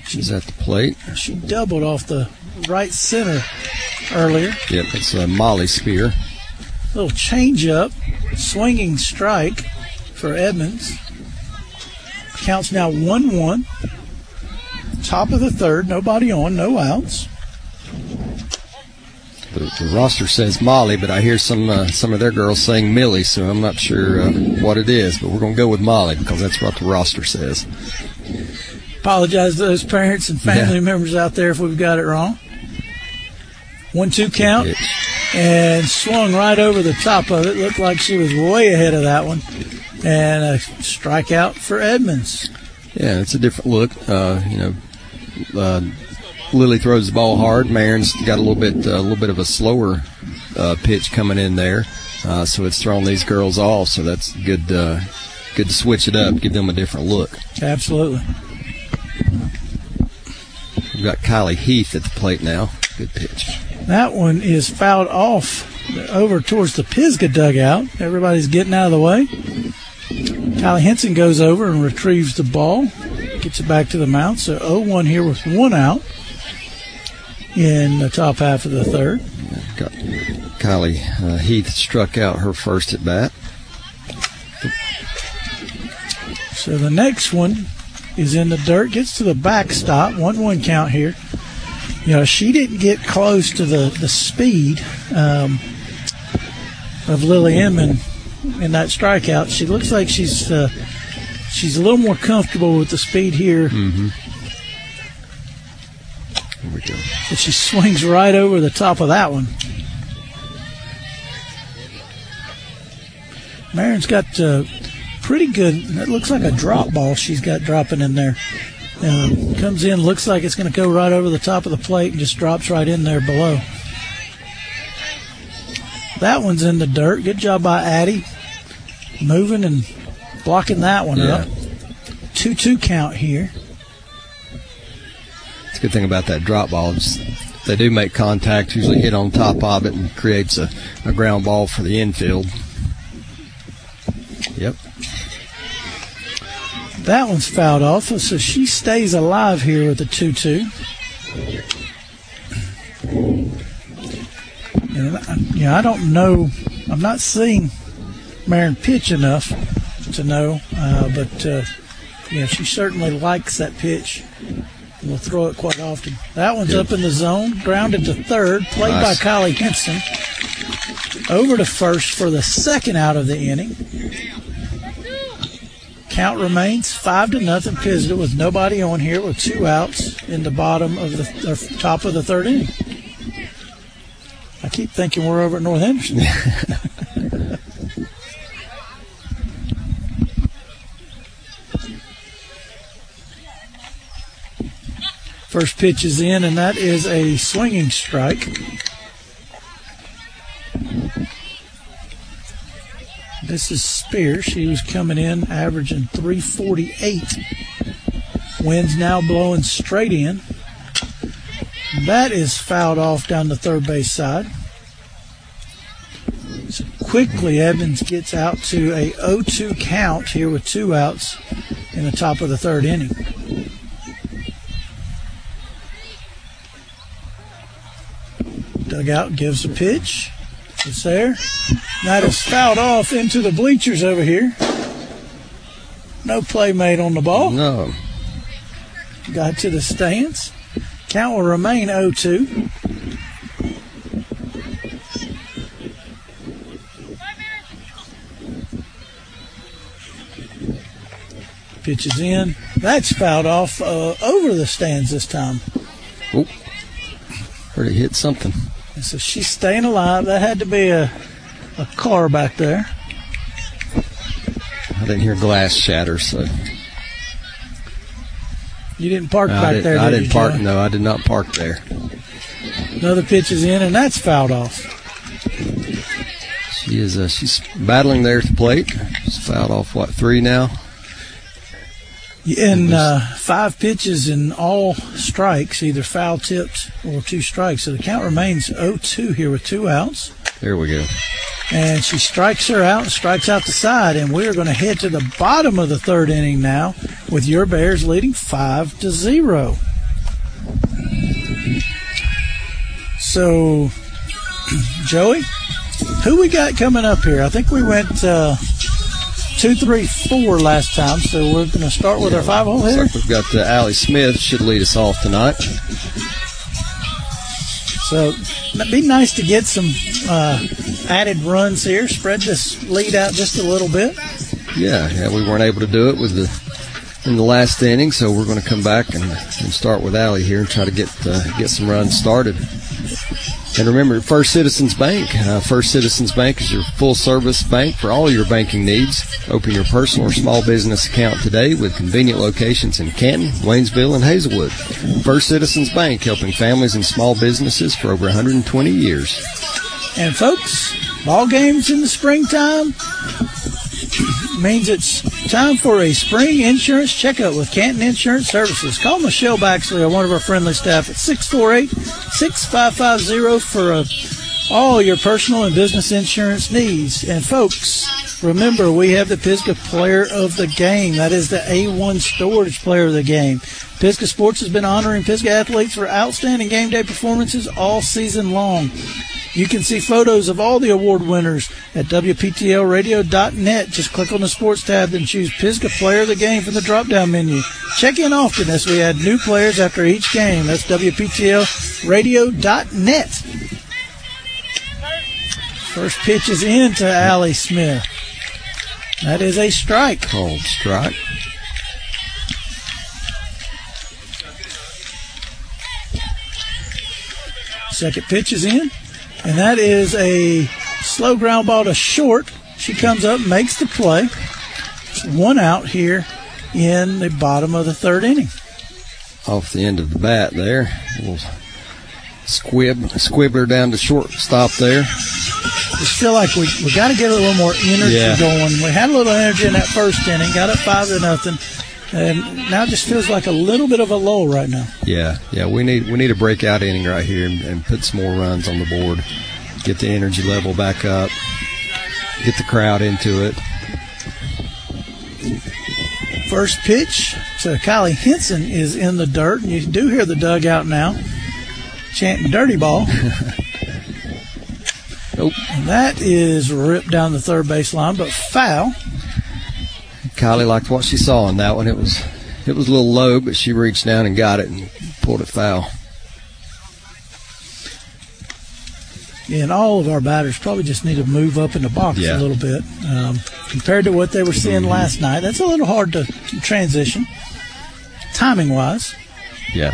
She's at the plate. She doubled off the right center earlier. Yep, it's a Molly Spear. Little change up, swinging strike for Edmonds. Counts now one one. Top of the third, nobody on, no outs. The, the roster says Molly, but I hear some uh, some of their girls saying Millie, so I'm not sure uh, what it is, but we're going to go with Molly because that's what the roster says. Apologize to those parents and family yeah. members out there if we've got it wrong. one two count, and swung right over the top of it. Looked like she was way ahead of that one. And a strikeout for Edmonds. Yeah, it's a different look. Uh, you know, uh, Lily throws the ball hard. Marin's got a little bit, uh, a little bit of a slower uh, pitch coming in there, uh, so it's thrown these girls off. So that's good. Uh, good to switch it up, give them a different look. Absolutely. We've got Kylie Heath at the plate now. Good pitch. That one is fouled off over towards the Pisgah dugout. Everybody's getting out of the way. Kylie Henson goes over and retrieves the ball, gets it back to the mound. So oh one here with one out in the top half of the third. Got Kylie uh, Heath struck out her first at bat. So the next one is in the dirt, gets to the backstop, one one count here. You know, she didn't get close to the, the speed um, of Lily Inman in that strikeout. She looks like she's uh, she's a little more comfortable with the speed here. Mm-hmm. Here we go. So she swings right over the top of that one. Marin's got uh, pretty good. It looks like a drop ball she's got dropping in there. Uh, comes in, looks like it's going to go right over the top of the plate and just drops right in there below. That one's in the dirt. Good job by Addie. Moving and blocking that one yeah. up. two two count here. It's a good thing about that drop ball. It's, if they do make contact, usually hit on top of it and creates a, a ground ball for the infield. Yep. That one's fouled off, so she stays alive here with the two two. And, you know, I don't know. I'm not seeing Marin pitch enough to know, uh, but uh, you know, she certainly likes that pitch. We'll throw it quite often. That one's Good. Up in the zone, grounded to third, played Nice. by Kylie Henson. Over to first for the second out of the inning. Count remains five to nothing Pisgah with nobody on here with two outs in the bottom of the or top of the third inning. I keep thinking we're over at North Henderson. First pitch is in, and that is a swinging strike. This is Spear. She was coming in averaging three forty-eight. Wind's now blowing straight in. That is fouled off down the third base side. So quickly, Evans gets out to a oh two count here with two outs in the top of the third inning. Dugout gives a pitch. It's there. That is fouled off into the bleachers over here. No play made on the ball. No. Got to the stands. Count will remain oh two. Pitch is in. That's fouled off uh, over the stands this time. Oh. Heard it hit something. And so she's staying alive. That had to be a, a car back there. I didn't hear glass shatter, so. You didn't park No, back I didn't, there, did I didn't you, park. Joey? No, I did not park there. Another pitch is in, and that's fouled off. She is. Uh, she's battling there at the plate. She's fouled off what three now? In uh, five pitches and all strikes, either foul tipped or two strikes. So the count remains oh two here with two outs. There we go. And she strikes her out and strikes out the side. And we're going to head to the bottom of the third inning now with your Bears leading five to zero. So, Joey, who we got coming up here? I think we went uh, two, three, four last time, so we're going to start with Yeah, our five-hole hitter. Like we've got uh, Allie Smith should lead us off tonight. So it'd be nice to get some uh, added runs here, spread this lead out just a little bit. Yeah, yeah, we weren't able to do it with the in the last inning, so we're going to come back and, and start with Allie here and try to get uh, get some runs started. And remember, First Citizens Bank. Uh, First Citizens Bank is your full-service bank for all your banking needs. Open your personal or small business account today with convenient locations in Canton, Waynesville, and Hazelwood. First Citizens Bank, helping families and small businesses for over one hundred twenty years. And, folks, ball games in the springtime means it's time for a spring insurance checkup with Canton Insurance Services. Call Michelle Baxley or one of our friendly staff at six four eight, six five five zero for a, all your personal and business insurance needs. And, folks, remember, we have the Pisgah Player of the Game. That is the A one Storage Player of the Game. Pisgah Sports has been honoring Pisgah athletes for outstanding game day performances all season long. You can see photos of all the award winners at W P T L radio dot net. Just click on the sports tab and choose Pisgah Player of the Game from the drop-down menu. Check in often as we add new players after each game. That's W P T L radio dot net. First pitch is in to Allie Smith. That is a strike. Called strike. Second pitch is in. And that is a slow ground ball to short. She comes up, makes the play. One out here in the bottom of the third inning. Off the end of the bat there. A little squib, squibbler down to shortstop there. Just feel like we we got to get a little more energy Yeah. going. We had a little energy in that first inning, got up five to nothing, and now it just feels like a little bit of a lull right now. Yeah, yeah, we need we need a breakout inning right here and, and put some more runs on the board. Get the energy level back up. Get the crowd into it. First pitch to Kylie Henson is in the dirt, and you do hear the dugout now chanting "dirty ball." Nope. And that is ripped down the third base line, but foul. Kylie liked what she saw on that one. It was it was a little low, but she reached down and got it and pulled it foul. And all of our batters probably just need to move up in the box Yeah. a little bit. Um, compared to what they were seeing last night, that's a little hard to transition, timing-wise. Yeah.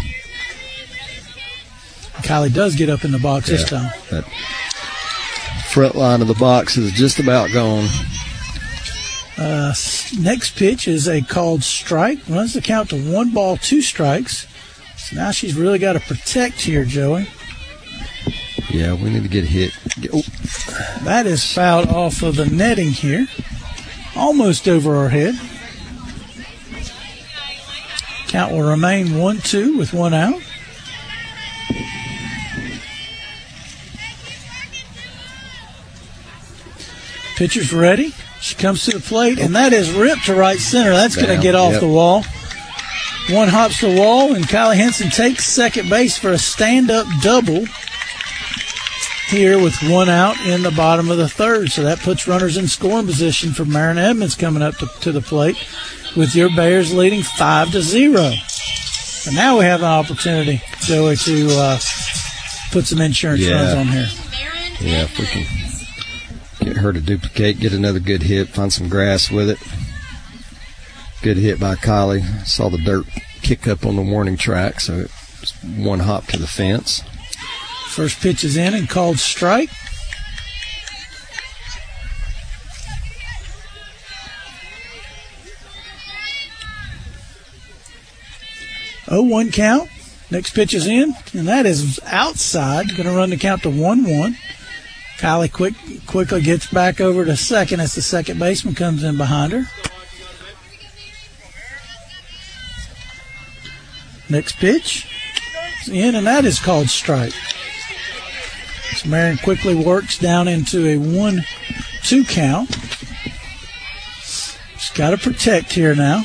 Kylie does get up in the box this Yeah. time. That front line of the box is just about gone. Uh, s- next pitch is a called strike. Runs the count to one ball, two strikes. So now she's really got to protect here, Joey. Yeah, we need to get hit. Get, oh, That is fouled off of the netting here. Almost over our head. Count will remain one two with one out. Pitcher's ready. She comes to the plate, and that is ripped to right center. That's going to Down, get off yep. the wall. One hops the wall, and Kylie Henson takes second base for a stand-up double here with one out in the bottom of the third. So that puts runners in scoring position for Marin Edmonds coming up to, to the plate with your Bears leading five to zero. And now we have an opportunity, Joey, to uh, put some insurance Yeah. runs on here. Marin yeah, if we can get her to duplicate, get another good hit, find some grass with it. Good hit by Kylie. Saw the dirt kick up on the warning track, so it's one hop to the fence. First pitch is in and called strike. oh one count. Next pitch is in, and that is outside. Going to run the count to one one. Kylie quick, quickly gets back over to second as the second baseman comes in behind her. Next pitch is in, and that is called strike. So Marin quickly works down into a one two count. She's got to protect here now.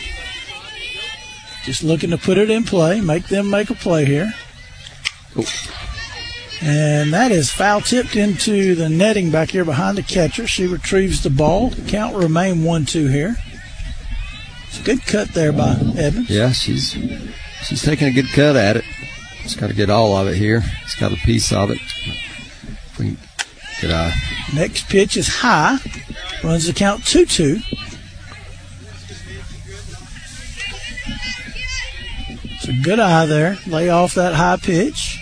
Just looking to put it in play, make them make a play here. Oh. And that is foul tipped into the netting back here behind the catcher. She retrieves the ball. Count remain one two here. It's a good cut there by Edmonds. Yeah, she's she's taking a good cut at it. Just got to get all of it here. It's got a piece of it. We, good eye. Next pitch is high. Runs the count two two. It's a good eye there. Lay off that high pitch.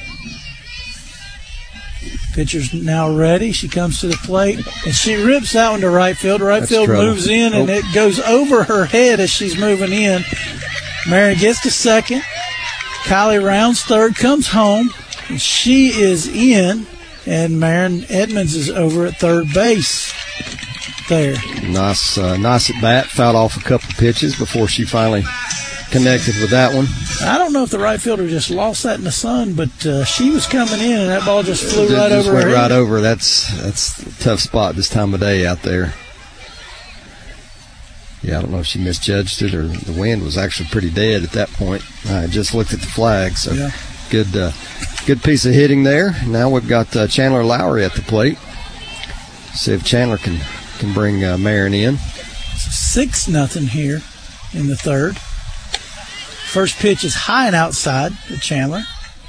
Pitcher's now ready. She comes to the plate, and she rips that one to right field. Right That's field trouble. moves in, and Oh. it goes over her head as she's moving in. Marion gets to second. Kylie rounds third, comes home, and she is in, and Marion Edmonds is over at third base there. Nice, uh, nice at bat. Fouled off a couple pitches before she finally connected with that one. I don't know if the right fielder just lost that in the sun, but uh, she was coming in, and that ball just flew It right just over went her right head. over. That's that's a tough spot this time of day out there. Yeah, I don't know if she misjudged it or the wind was actually pretty dead at that point. I just looked at the flag, so Yeah. good, uh, good piece of hitting there. Now we've got uh, Chandler Lowry at the plate. See if Chandler can can bring uh, Marion in. Six nothing here in the third. First pitch is high and outside to Chandler.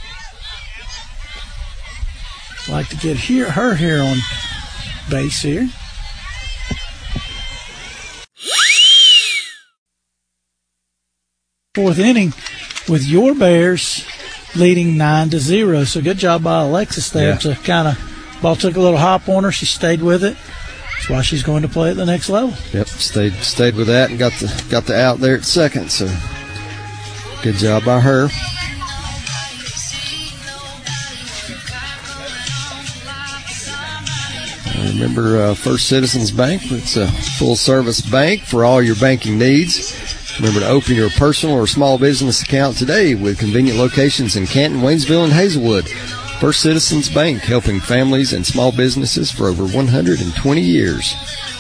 Like to get here, her here on base here. Fourth inning with your Bears leading nine to zero. So good job by Alexis there Yeah. to kind of, ball took a little hop on her. She stayed with it. That's why she's going to play at the next level. Yep, stayed stayed with that and got the got the out there at second. So good job by her. Remember, uh, First Citizens Bank, it's a full-service bank for all your banking needs. Remember to open your personal or small business account today with convenient locations in Canton, Waynesville, and Hazelwood. First Citizens Bank, helping families and small businesses for over one hundred twenty years.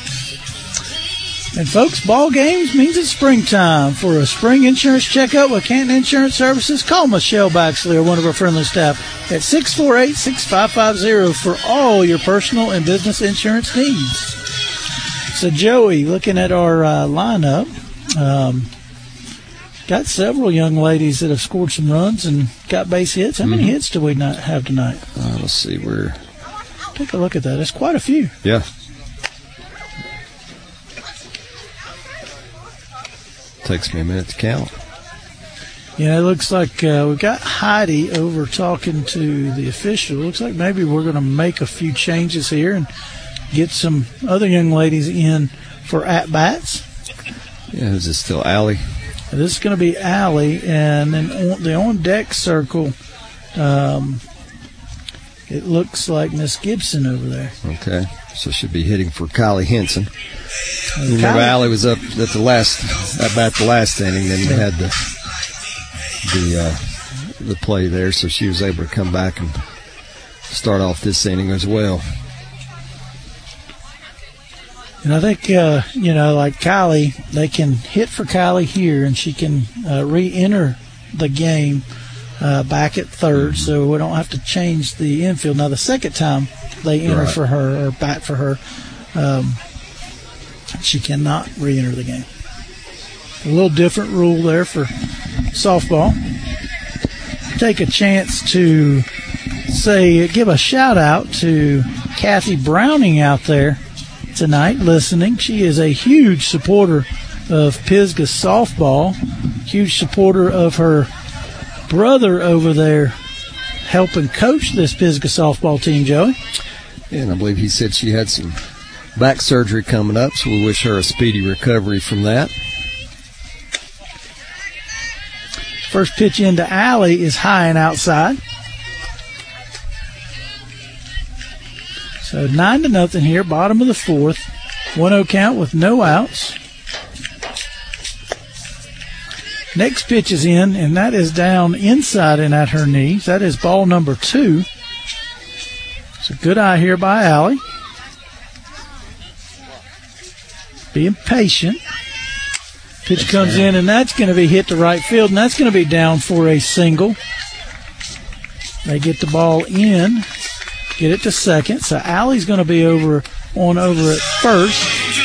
And folks, ball games means it's springtime. For a spring insurance checkup with Canton Insurance Services, call Michelle Baxley or one of our friendly staff at six four eight, six five five zero for all your personal and business insurance needs. So, Joey, looking at our uh, lineup, um, got several young ladies that have scored some runs and got base hits. How many Mm-hmm. hits do we not have tonight? Uh, let's see, we're Take a look at that. It's quite a few. yeah. Takes me a minute to count. Yeah, it looks like uh, we've got Heidi over talking to the official. Looks like maybe we're going to make a few changes here and get some other young ladies in for at-bats. Yeah, is this still Allie? This is going to be Allie, and then on the on-deck circle, um, it looks like Miss Gibson over there. Okay, so should be hitting for Kylie Henson. Uh, Remember, Kylie- Allie was up at the last at bat the last inning. Then we had the the uh, the play there, so she was able to come back and start off this inning as well. And I think, uh, you know, like Kylie, they can hit for Kylie here, and she can uh, re-enter the game uh, back at third, so we don't have to change the infield. Now, the second time they enter Right. for her or bat for her, um, she cannot re-enter the game. A little different rule there for softball. Take a chance to say, give a shout out to Kathy Browning out there tonight listening. She is a huge supporter of Pisgah softball, huge supporter of her brother over there helping coach this Pisgah softball team, Joey. And I believe he said she had some back surgery coming up, so we wish her a speedy recovery from that. First pitch into Allie is high and outside. So nine to nothing here, bottom of the fourth. one oh count with no outs. Next pitch is in, and that is down inside and at her knees. That is ball number two. It's a good eye here by Allie. Being patient. Pitch comes in, and that's going to be hit to right field, and that's going to be down for a single. They get the ball in, get it to second. So Allie's going to be over on over at first.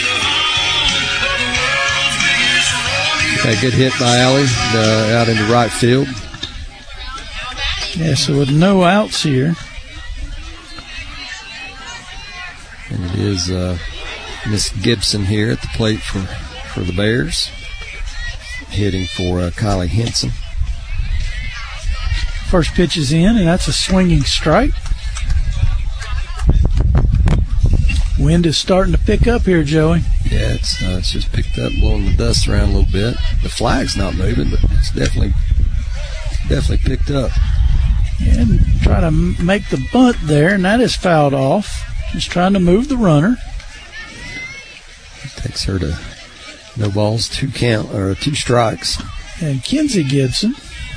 A good hit by Allie uh, out into right field. Yeah, so with no outs here. And it is uh, Miss Gibson here at the plate for, for the Bears. Hitting for uh, Kylie Henson. First pitch is in, and that's a swinging strike. Wind is starting to pick up here, Joey. Yeah, it's, uh, it's just picked up, blowing the dust around a little bit. The flag's not moving, but it's definitely definitely picked up. Yeah, and try to m- make the bunt there, and that is fouled off. Just trying to move the runner. Takes her to no balls, two count or two strikes. And Kenzie Gibson.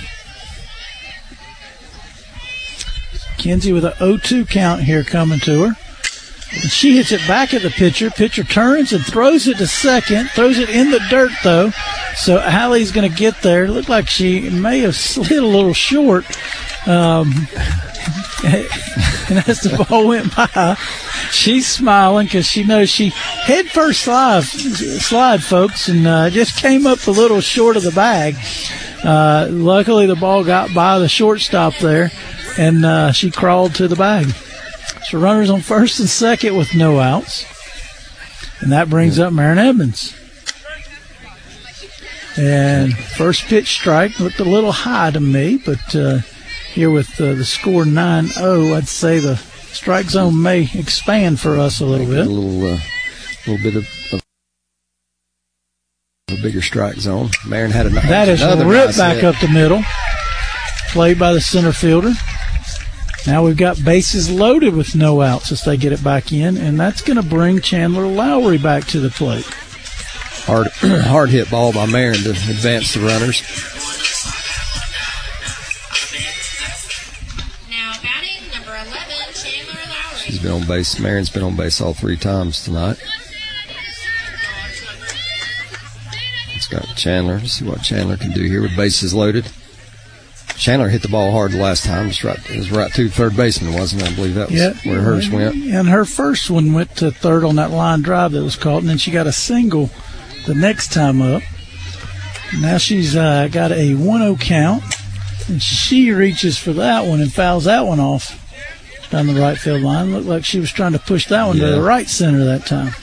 Kenzie with an oh two count here coming to her. And she hits it back at the pitcher. Pitcher turns and throws it to second. Throws it in the dirt, though. So Allie's going to get there. Looked like she may have slid a little short. Um, and as the ball went by, she's smiling because she knows she head first slide, slide folks, and uh, just came up a little short of the bag. Uh, luckily, the ball got by the shortstop there, and uh, she crawled to the bag. So runners on first and second with no outs. And that brings up Marin Edmonds. And first pitch strike looked a little high to me, but uh, here with uh, the score nine oh, I'd say the strike zone may expand for us a little bit. A little, uh, little bit of, of a bigger strike zone. Marin had a nice, that is ripped nice back hit. up the middle. Played by the center fielder. Now we've got bases loaded with no outs as they get it back in, and that's going to bring Chandler Lowry back to the plate. Hard, hard hit ball by Marin to advance the runners. Now batting number eleven, Chandler Lowry. She's been on base. Marin's been on base all three times tonight. It's got Chandler. Let's see what Chandler can do here with bases loaded. Chandler hit the ball hard the last time. It's right, it was right to third baseman, wasn't it? I believe that was Yep. where hers went. And her first one went to third on that line drive that was caught, and then she got a single the next time up. Now she's uh, got a one oh count, and she reaches for that one and fouls that one off down the right field line. Looked like she was trying to push that one Yeah. to the right center that time.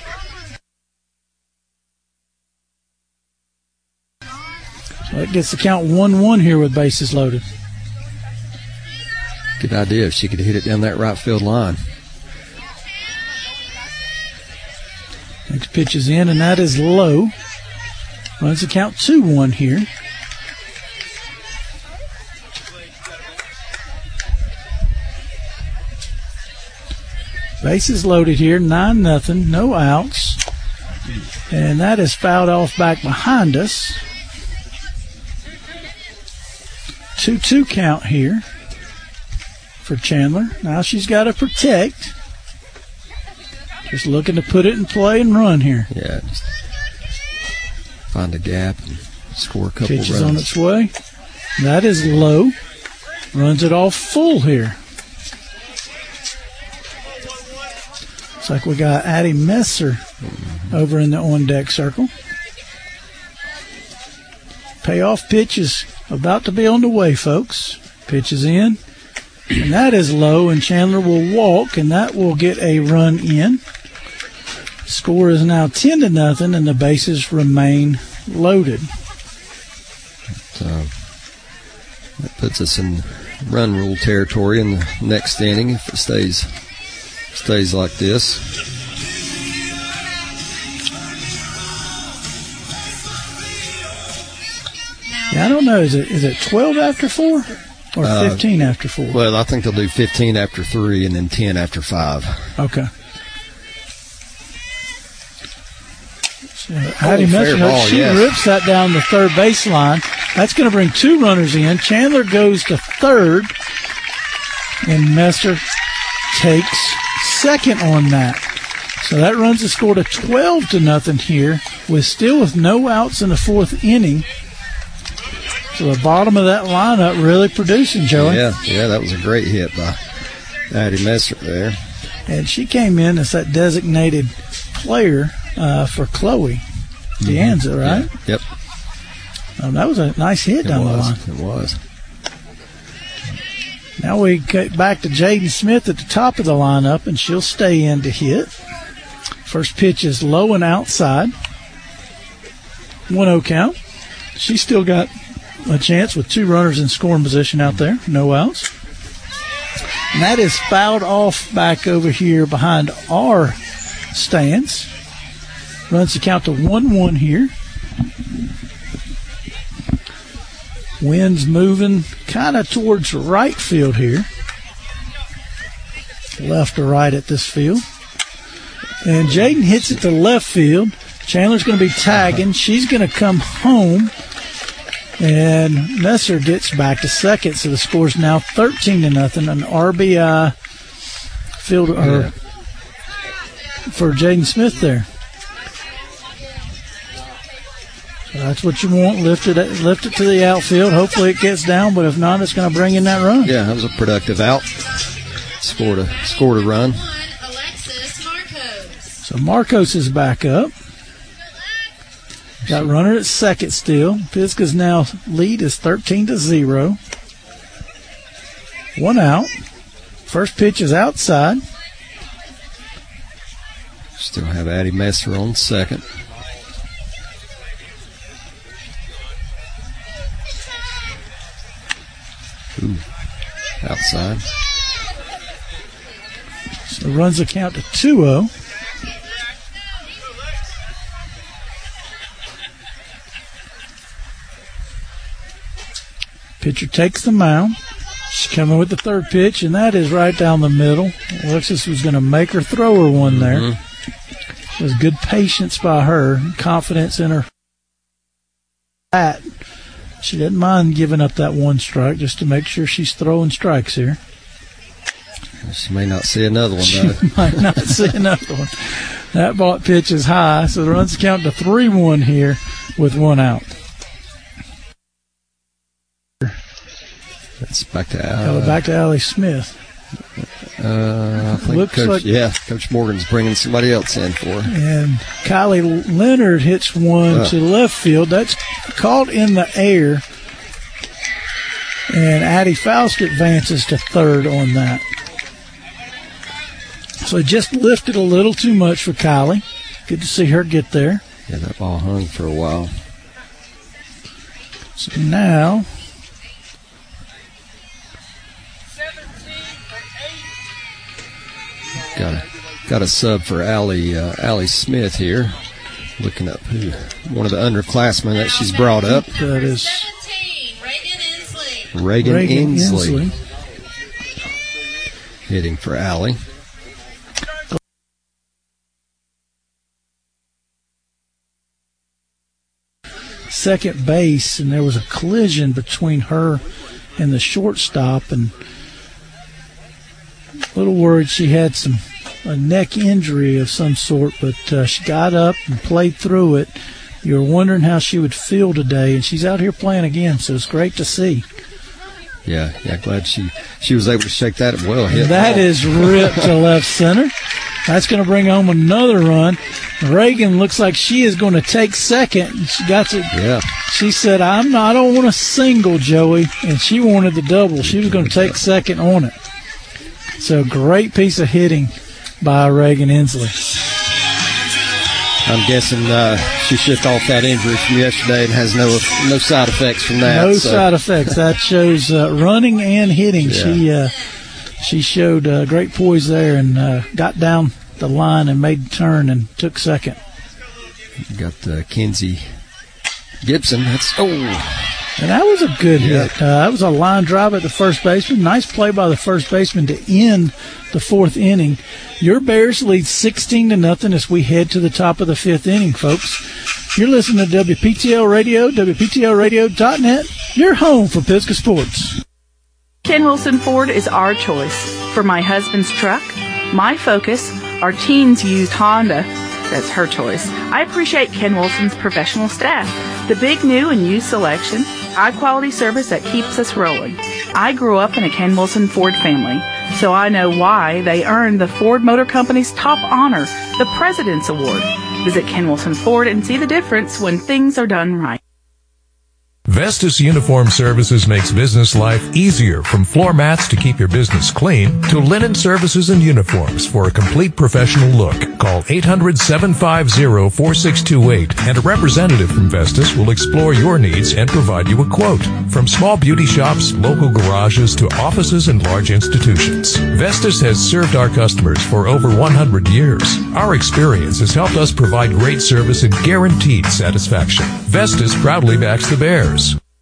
So that gets the count one one here with bases loaded. Good idea if she could hit it down that right field line. Next pitch is in, and that is low. Runs the count two one here. Bases loaded here, nine nothing, no outs. And that is fouled off back behind us. two two count here for Chandler. Now she's got to protect. Just looking to put it in play and run here. Yeah, just find a gap and score a couple Pitch is runs. on its way. That is low. Runs it off full here. Looks like we got Addie Messer mm-hmm. over in the on-deck circle. Payoff pitch is about to be on the way, folks. Pitch is in. And that is low, and Chandler will walk, and that will get a run in. Score is now ten to nothing, and the bases remain loaded. So that puts us in run rule territory in the next inning if it stays stays like this. Yeah, I don't know. Is it is it twelve after four or Uh, fifteen after four? Well, I think they'll do fifteen after three and then ten after five. Okay. So, Hattie fair Messer, ball, she yes. rips that down the third baseline. That's going to bring two runners in. Chandler goes to third, and Messer takes second on that. So that runs the score to twelve to nothing here, with still with no outs in the fourth inning. So the bottom of that lineup really producing, Joey. Yeah, yeah, that was a great hit by Addie Messer there. And she came in as that designated player uh, for Chloe Deanza, mm-hmm. right? Yeah. Yep. Um, that was a nice hit it down was. the line. It was. Now we get back to Jaden Smith at the top of the lineup, and she'll stay in to hit. First pitch is low and outside. one oh count. She's still got a chance with two runners in scoring position out there. No outs. And that is fouled off back over here behind our stands. Runs the count to one one here. Wind's moving kind of towards right field here. Left or right at this field. And Jaden hits it to left field. Chandler's going to be tagging. She's going to come home. And Messer gets back to second. So the score's now thirteen to nothing. An R B I field or for Jaden Smith there. So that's what you want. Lift it, lift it to the outfield. Hopefully it gets down, but if not, it's going to bring in that run. Yeah, that was a productive out. Scored a scored a run. Alexis Marcos. So Marcos is back up. Got runner at second still. Pisgah's now lead is thirteen to zero. One out. First pitch is outside. Still have Addie Messer on second. Ooh, outside. So runs the count to two oh. Pitcher takes the mound. She's coming with the third pitch, and that is right down the middle. Alexis was going to make her throw her one there. Mm-hmm. It was good patience by her, confidence in her bat. She didn't mind giving up that one strike just to make sure she's throwing strikes here. She may not see another one, she though. might not see another one. That ball pitch is high, so the runs count to three one here with one out. That's back to uh, oh, back to Allie Smith. Uh, I think Looks Coach, like, yeah, Coach Morgan's bringing somebody else in for her. And Kylie Leonard hits one uh. to left field. That's caught in the air. And Addie Faust advances to third on that. So just lifted a little too much for Kylie. Good to see her get there. Yeah, that ball hung for a while. So now got a got a sub for Allie uh, Allie Smith here. Looking up who one of the underclassmen that she's brought up. That is Reagan Inslee. Reagan, Reagan Inslee. Inslee. Hitting for Allie. Second base, and there was a collision between her and the shortstop, and a little worried she had some a neck injury of some sort, but uh, she got up and played through it. You were wondering how she would feel today, and she's out here playing again, so it's great to see. Yeah, yeah, glad she she was able to shake that well. Hit that ball. Is ripped to left center. That's going to bring home another run. Reagan looks like she is going to take second. She got to. Yeah. She said, "I'm not. I don't want a single, Joey," and she wanted the double. She was going to take second on it. So great piece of hitting by Reagan Inslee. I'm guessing uh, she shipped off that injury from yesterday and has no no side effects from that. No so. side effects. That shows uh, running and hitting. Yeah. She uh, she showed uh, great poise there and uh, got down the line and made the turn and took second. You got uh, Kenzie Gibson. That's oh, and that was a good yeah. hit. Uh, that was a line drive at the first baseman. Nice play by the first baseman to end the fourth inning. Your Bears lead sixteen to nothing as we head to the top of the fifth inning, folks. You're listening to W P T L Radio, W P T L radio dot net. Your home for Pisgah Sports. Ken Wilson Ford is our choice. For my husband's truck, my focus, our teens used Honda. That's her choice. I appreciate Ken Wilson's professional staff. The big new and used selection, high-quality service that keeps us rolling. I grew up in a Ken Wilson Ford family, so I know why they earned the Ford Motor Company's top honor, the President's Award. Visit Ken Wilson Ford and see the difference when things are done right. Vestas Uniform Services makes business life easier, from floor mats to keep your business clean to linen services and uniforms for a complete professional look. Call eight hundred, seven five zero, four six two eight and a representative from Vestas will explore your needs and provide you a quote. From small beauty shops, local garages to offices and large institutions, Vestas has served our customers for over one hundred years. Our experience has helped us provide great service and guaranteed satisfaction. Vestas proudly backs the Bears.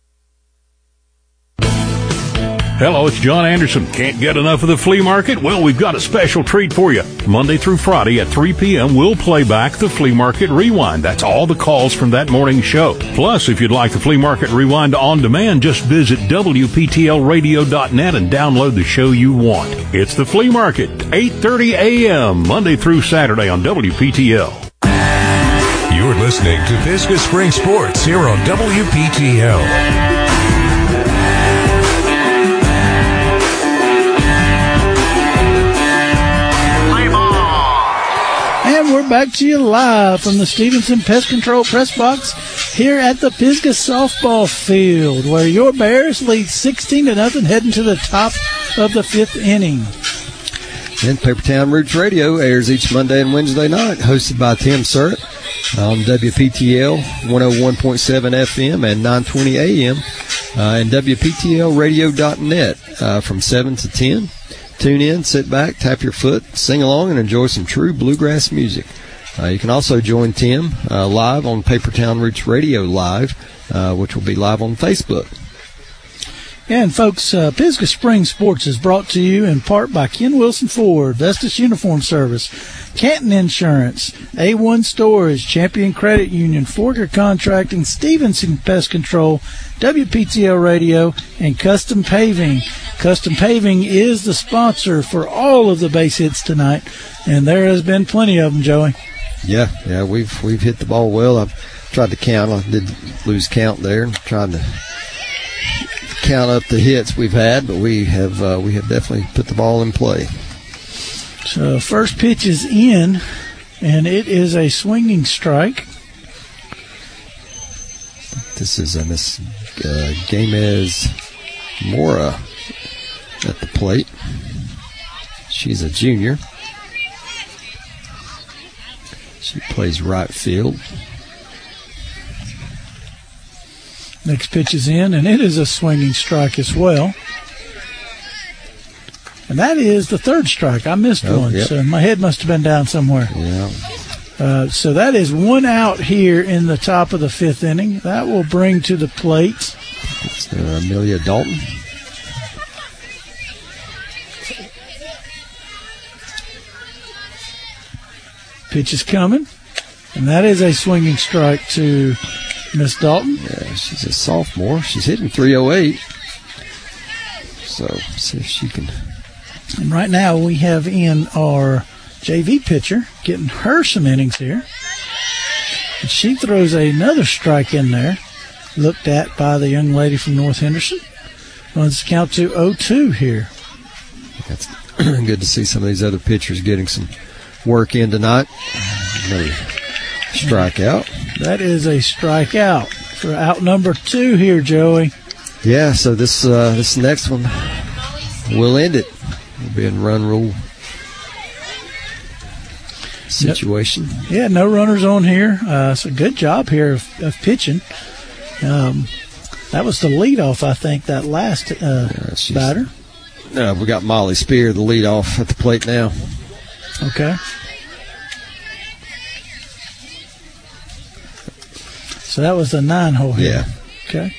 Hello, it's John Anderson. Can't get enough of the flea market? Well, we've got a special treat for you. Monday through Friday at three p.m., we'll play back the Flea Market Rewind. That's all the calls from that morning's show. Plus, if you'd like the Flea Market Rewind on demand, just visit W P T L radio dot net and download the show you want. It's the Flea Market, eight thirty a.m., Monday through Saturday on W P T L. You're listening to Pisgah Spring Sports here on W P T L. And we're back to you live from the Stevenson Pest Control Press Box here at the Pisgah softball field, where your Bears lead sixteen to nothing heading to the top of the fifth inning. And Papertown Roots Radio airs each Monday and Wednesday night, hosted by Tim Surratt on W P T L one oh one point seven F M and nine twenty A M uh, and W P T L radio dot net uh, from seven to ten. Tune in, sit back, tap your foot, sing along, and enjoy some true bluegrass music. Uh, you can also join Tim uh, live on Papertown Roots Radio Live, uh, which will be live on Facebook. Yeah, and folks, uh, Pisgah Spring Sports is brought to you in part by Ken Wilson Ford, Vestas Uniform Service, Canton Insurance, A one Storage, Champion Credit Union, Forger Contracting, Stevenson Pest Control, W P T L Radio, and Custom Paving. Custom Paving is the sponsor for all of the base hits tonight, and there has been plenty of them, Joey. Yeah, yeah, we've we've hit the ball well. I've tried to count. I did lose count there, and tried to count up the hits we've had, but we have uh, we have definitely put the ball in play. So first pitch is in, and it is a swinging strike. This is a Miss uh, Gamez Mora at the plate. She's a junior. She plays right field. Next pitch is in, and it is a swinging strike as well. And that is the third strike. I missed oh, one, yep. so my head must have been down somewhere. Yeah. Uh, so that is one out here in the top of the fifth inning. That will bring to the plate It's uh, Amelia Dalton. Pitch is coming, and that is a swinging strike to Miss Dalton. Yeah, she's a sophomore. She's hitting three oh eight. So, see if she can. And right now we have in our J V pitcher getting her some innings here. And she throws another strike in there, looked at by the young lady from North Henderson. Runs the count to oh two here. That's good to see some of these other pitchers getting some work in tonight. Another strikeout. That is a strikeout for out number two here, Joey. Yeah, so this uh, this next one will end it. Will be in run rule situation. Yep. Yeah, no runners on here. Uh, it's a good job here of, of pitching. Um, that was the leadoff, I think, that last uh, yeah, batter. No, we got Molly Spear, the leadoff, at the plate now. Okay. So that was the nine hole here. Yeah. Okay.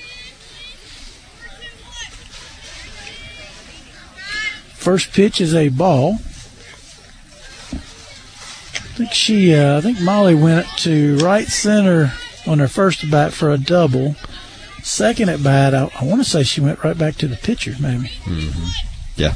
First pitch is a ball. I think she, uh, I think Molly went to right center on her first at bat for a double. Second at bat, I, I want to say she went right back to the pitcher, maybe. Mm-hmm. Yeah.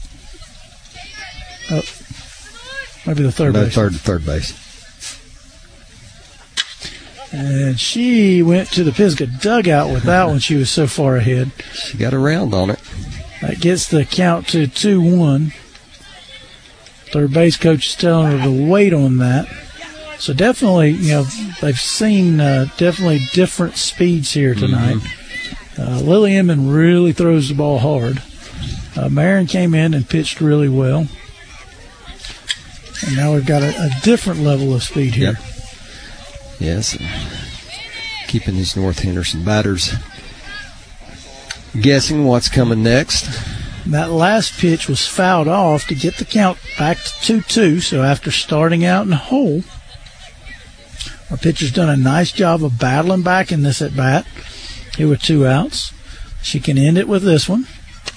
Oh, maybe the third no, base. third, third base. And she went to the Pisgah dugout with that one. She was so far ahead. She got around on it. That gets the count to two one. Third base coach is telling her to wait on that. So definitely, you know, they've seen uh, definitely different speeds here tonight. Mm-hmm. Uh, Lily Inman really throws the ball hard. Uh, Marin came in and pitched really well. And now we've got a, a different level of speed here. Yep. Yes. Keeping these North Henderson batters guessing what's coming next. That last pitch was fouled off to get the count back to two two. So after starting out in the hole, our pitcher's done a nice job of battling back in this at-bat. Here with two outs. She can end it with this one.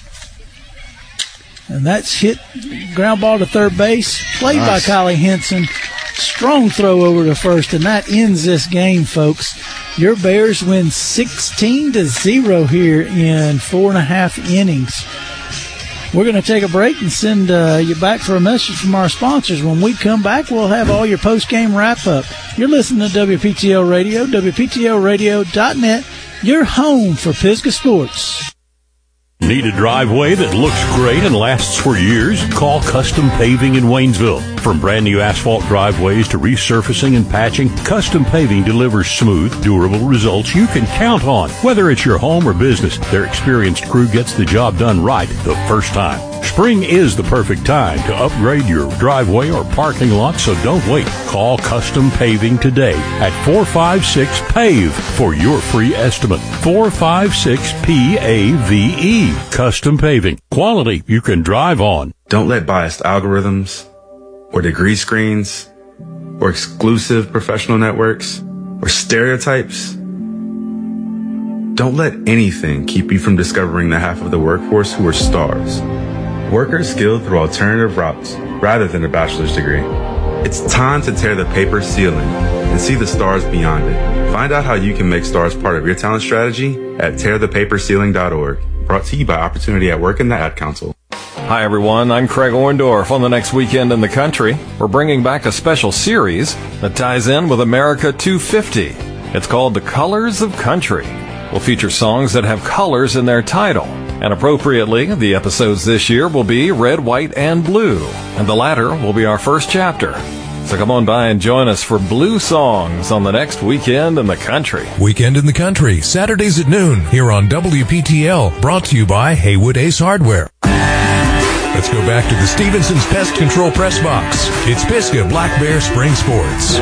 And that's hit ground ball to third base, played nice by Kylie Henson. Strong throw over to first, and that ends this game, folks. Your Bears win sixteen to zero here in four and a half innings. We're going to take a break and send uh, you back for a message from our sponsors. When we come back, we'll have all your post-game wrap-up. You're listening to W P T L Radio, W P T L radio dot net, your home for Pisgah sports. Need a driveway that looks great and lasts for years? Call Custom Paving in Waynesville. From brand new asphalt driveways to resurfacing and patching, Custom Paving delivers smooth, durable results you can count on. Whether it's your home or business, their experienced crew gets the job done right the first time. Spring is the perfect time to upgrade your driveway or parking lot, so don't wait. Call Custom Paving today at four five six PAVE for your free estimate. four five six P A V E. Custom Paving. Quality you can drive on. Don't let biased algorithms or degree screens or exclusive professional networks or stereotypes. Don't let anything keep you from discovering the half of the workforce who are stars. Workers skilled through alternative routes rather than a bachelor's degree. It's time to tear the paper ceiling and see the stars beyond it. Find out how you can make stars part of your talent strategy at tear the paper ceiling dot org. Brought to you by Opportunity at Work and the Ad Council. Hi, everyone. I'm Craig Orndorff. On the next Weekend in the Country, we're bringing back a special series that ties in with America two fifty. It's called The Colors of Country. We'll feature songs that have colors in their title. And appropriately, the episodes this year will be Red, White, and Blue. And the latter will be our first chapter. So come on by and join us for Blue Songs on the next Weekend in the Country. Weekend in the Country, Saturdays at noon, here on W P T L, brought to you by Haywood Ace Hardware. Let's go back to the Stevenson's Pest Control Press Box. It's Pisgah Black Bear Spring Sports.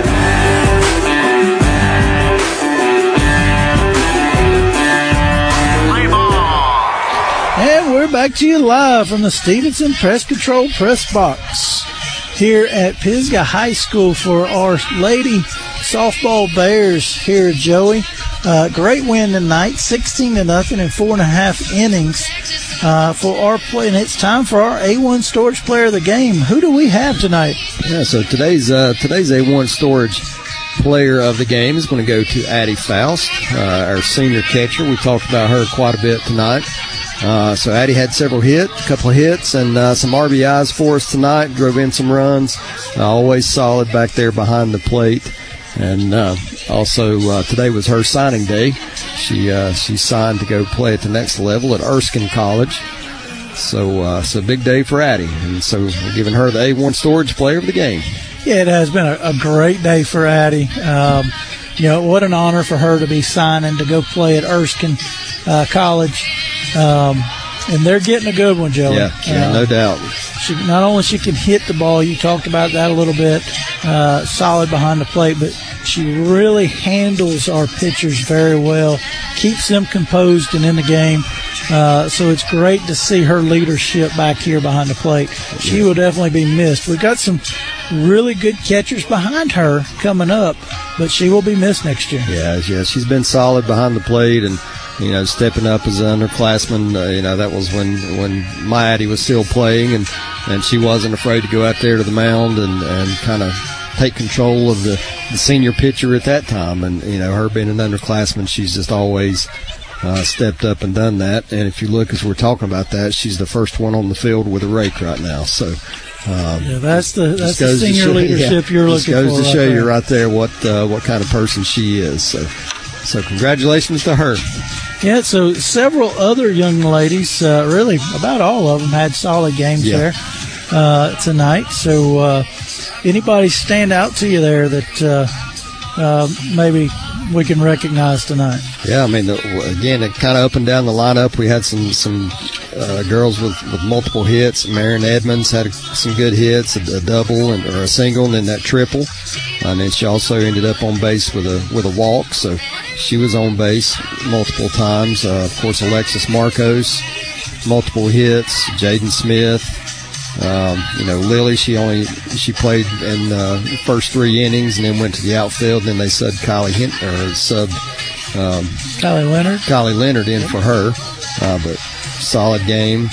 And we're back to you live from the Stevenson Pest Control Press Box here at Pisgah High School for our Lady Softball Bears here, Joey. Uh, great win tonight, sixteen to nothing in four and a half innings uh, for our play. And it's time for our A one Storage Player of the Game. Who do we have tonight? Yeah, so today's uh, today's A one Storage Player of the Game is going to go to Addie Faust, uh, our senior catcher. We talked about her quite a bit tonight. Uh, so Addie had several hits, a couple of hits, and uh, some R B Is for us tonight. Drove in some runs. Uh, always solid back there behind the plate. And uh, also uh, today was her signing day. She uh, she signed to go play at the next level at Erskine College. So uh, it's a big day for Addie. And so we're giving her the A one Storage Player of the Game. Yeah, it has been a, a great day for Addie. Um, you know, what an honor for her to be signing to go play at Erskine uh, College. Um, and they're getting a good one, Joey. Yeah, yeah, uh, no doubt. She, not only she can hit the ball, you talked about that a little bit, uh, solid behind the plate, but she really handles our pitchers very well, keeps them composed and in the game. Uh, so it's great to see her leadership back here behind the plate. She will definitely be missed. We've got some really good catchers behind her coming up, but she will be missed next year. Yeah, yeah, she's been solid behind the plate and, you know, stepping up as an underclassman. Uh, you know, that was when when my Addie was still playing, and, and she wasn't afraid to go out there to the mound and, and kind of take control of the, the senior pitcher at that time. And, you know, her being an underclassman, she's just always uh, stepped up and done that. And if you look as we're talking about that, she's the first one on the field with a rake right now. So. Um, yeah, that's the that's the senior show, leadership yeah, you're looking for. Just goes to right show there. you right there what uh, what kind of person she is. So, so congratulations to her. Yeah, so several other young ladies, uh, really about all of them, had solid games yeah. there uh, tonight. So, uh, anybody stand out to you there that uh, uh, maybe we can recognize tonight? Yeah, I mean, the, again, it kind of up and down the lineup. We had some some uh, girls with, with multiple hits. Marion Edmonds had a, some good hits, a, a double and or a single, and then that triple. And then she also ended up on base with a with a walk, so she was on base multiple times. Uh, of course, Alexis Marcos, multiple hits. Jaden Smith. Um, you know, Lily, she only she played in uh, the first three innings and then went to the outfield. And then they subbed Kylie Hint, or subbed um, Kylie Leonard. Kylie Leonard in for her, uh, but solid game.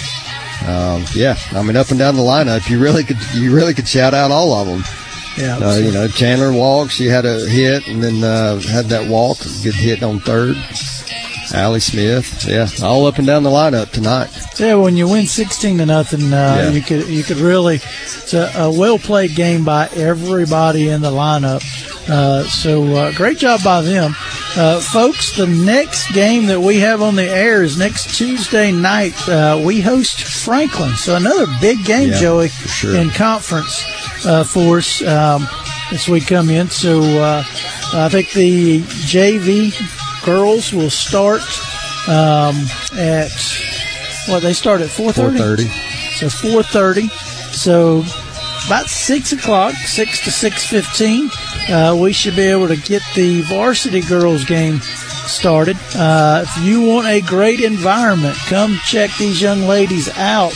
Um, yeah, I mean, up and down the lineup, you really could you really could shout out all of them. Yeah, uh, you know, Chandler walked, she had a hit, and then uh, had that walk, good hit on third. Allie Smith, yeah, all up and down the lineup tonight. Yeah, when you win sixteen to nothing, uh, yeah. you could you could really. It's a, a well played game by everybody in the lineup. Uh, so uh, great job by them, uh, folks. The next game that we have on the air is next Tuesday night. Uh, we host Franklin, so another big game, yeah, Joey, for sure. in conference uh, for us um, as we come in. So uh, I think the J V girls will start um, at what they start at four thirty. Four thirty. So four thirty. So about six o'clock, six to six fifteen. Uh, we should be able to get the varsity girls game started. Uh, if you want a great environment, come check these young ladies out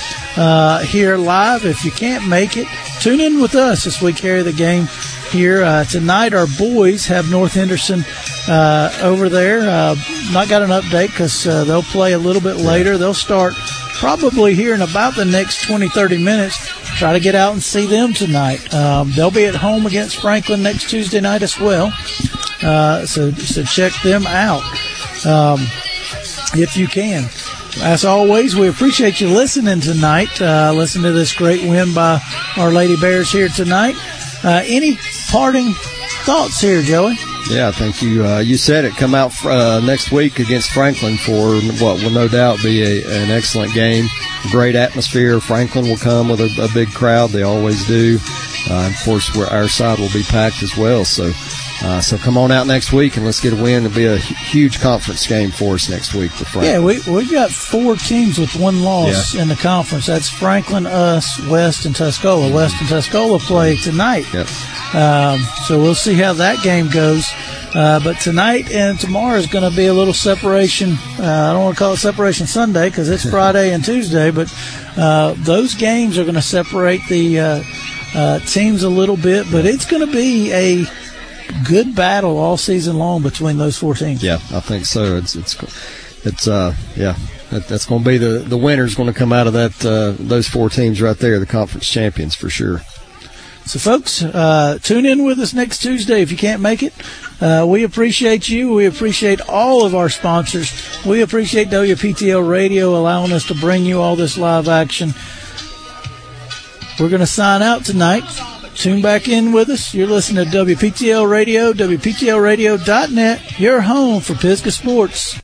uh, here live. If you can't make it, tune in with us as we carry the game here. Uh, tonight, our boys have North Henderson uh, over there. Uh, not got an update because uh, they'll play a little bit later. They'll start probably here in about the next twenty, thirty minutes. Try to get out and see them tonight. Um, they'll be at home against Franklin next Tuesday night as well. Uh, so, so check them out um, if you can. As always, we appreciate you listening tonight. Uh, listen to this great win by our Lady Bears here tonight. Uh, any parting thoughts here, Joey? Yeah, thank you. Uh, you said it. Come out uh, next week against Franklin for what will no doubt be a, an excellent game. Great atmosphere. Franklin will come with a, a big crowd. They always do. Uh, of course, we're, our side will be packed as well. So, uh, so come on out next week and let's get a win. It'll be a huge conference game for us next week for Franklin. Yeah, we, we've got four teams with one loss yeah. in the conference. That's Franklin, us, West, and Tuscola. West and Tuscola play tonight. Yep. Um, so we'll see how that game goes. Uh, but tonight and tomorrow is going to be a little separation. Uh, I don't want to call it Separation Sunday because it's Friday and Tuesday, but uh, those games are going to separate the uh, uh, teams a little bit. But it's going to be a good battle all season long between those four teams. Yeah, I think so. It's it's it's uh yeah. That, that's going to be the the winner's going to come out of that uh, those four teams right there, the conference champions for sure. So, folks, uh, tune in with us next Tuesday if you can't make it. Uh, we appreciate you. We appreciate all of our sponsors. We appreciate W P T L Radio allowing us to bring you all this live action. We're going to sign out tonight. Tune back in with us. You're listening to W P T L Radio, W P T L radio dot net, your home for Pisgah Sports.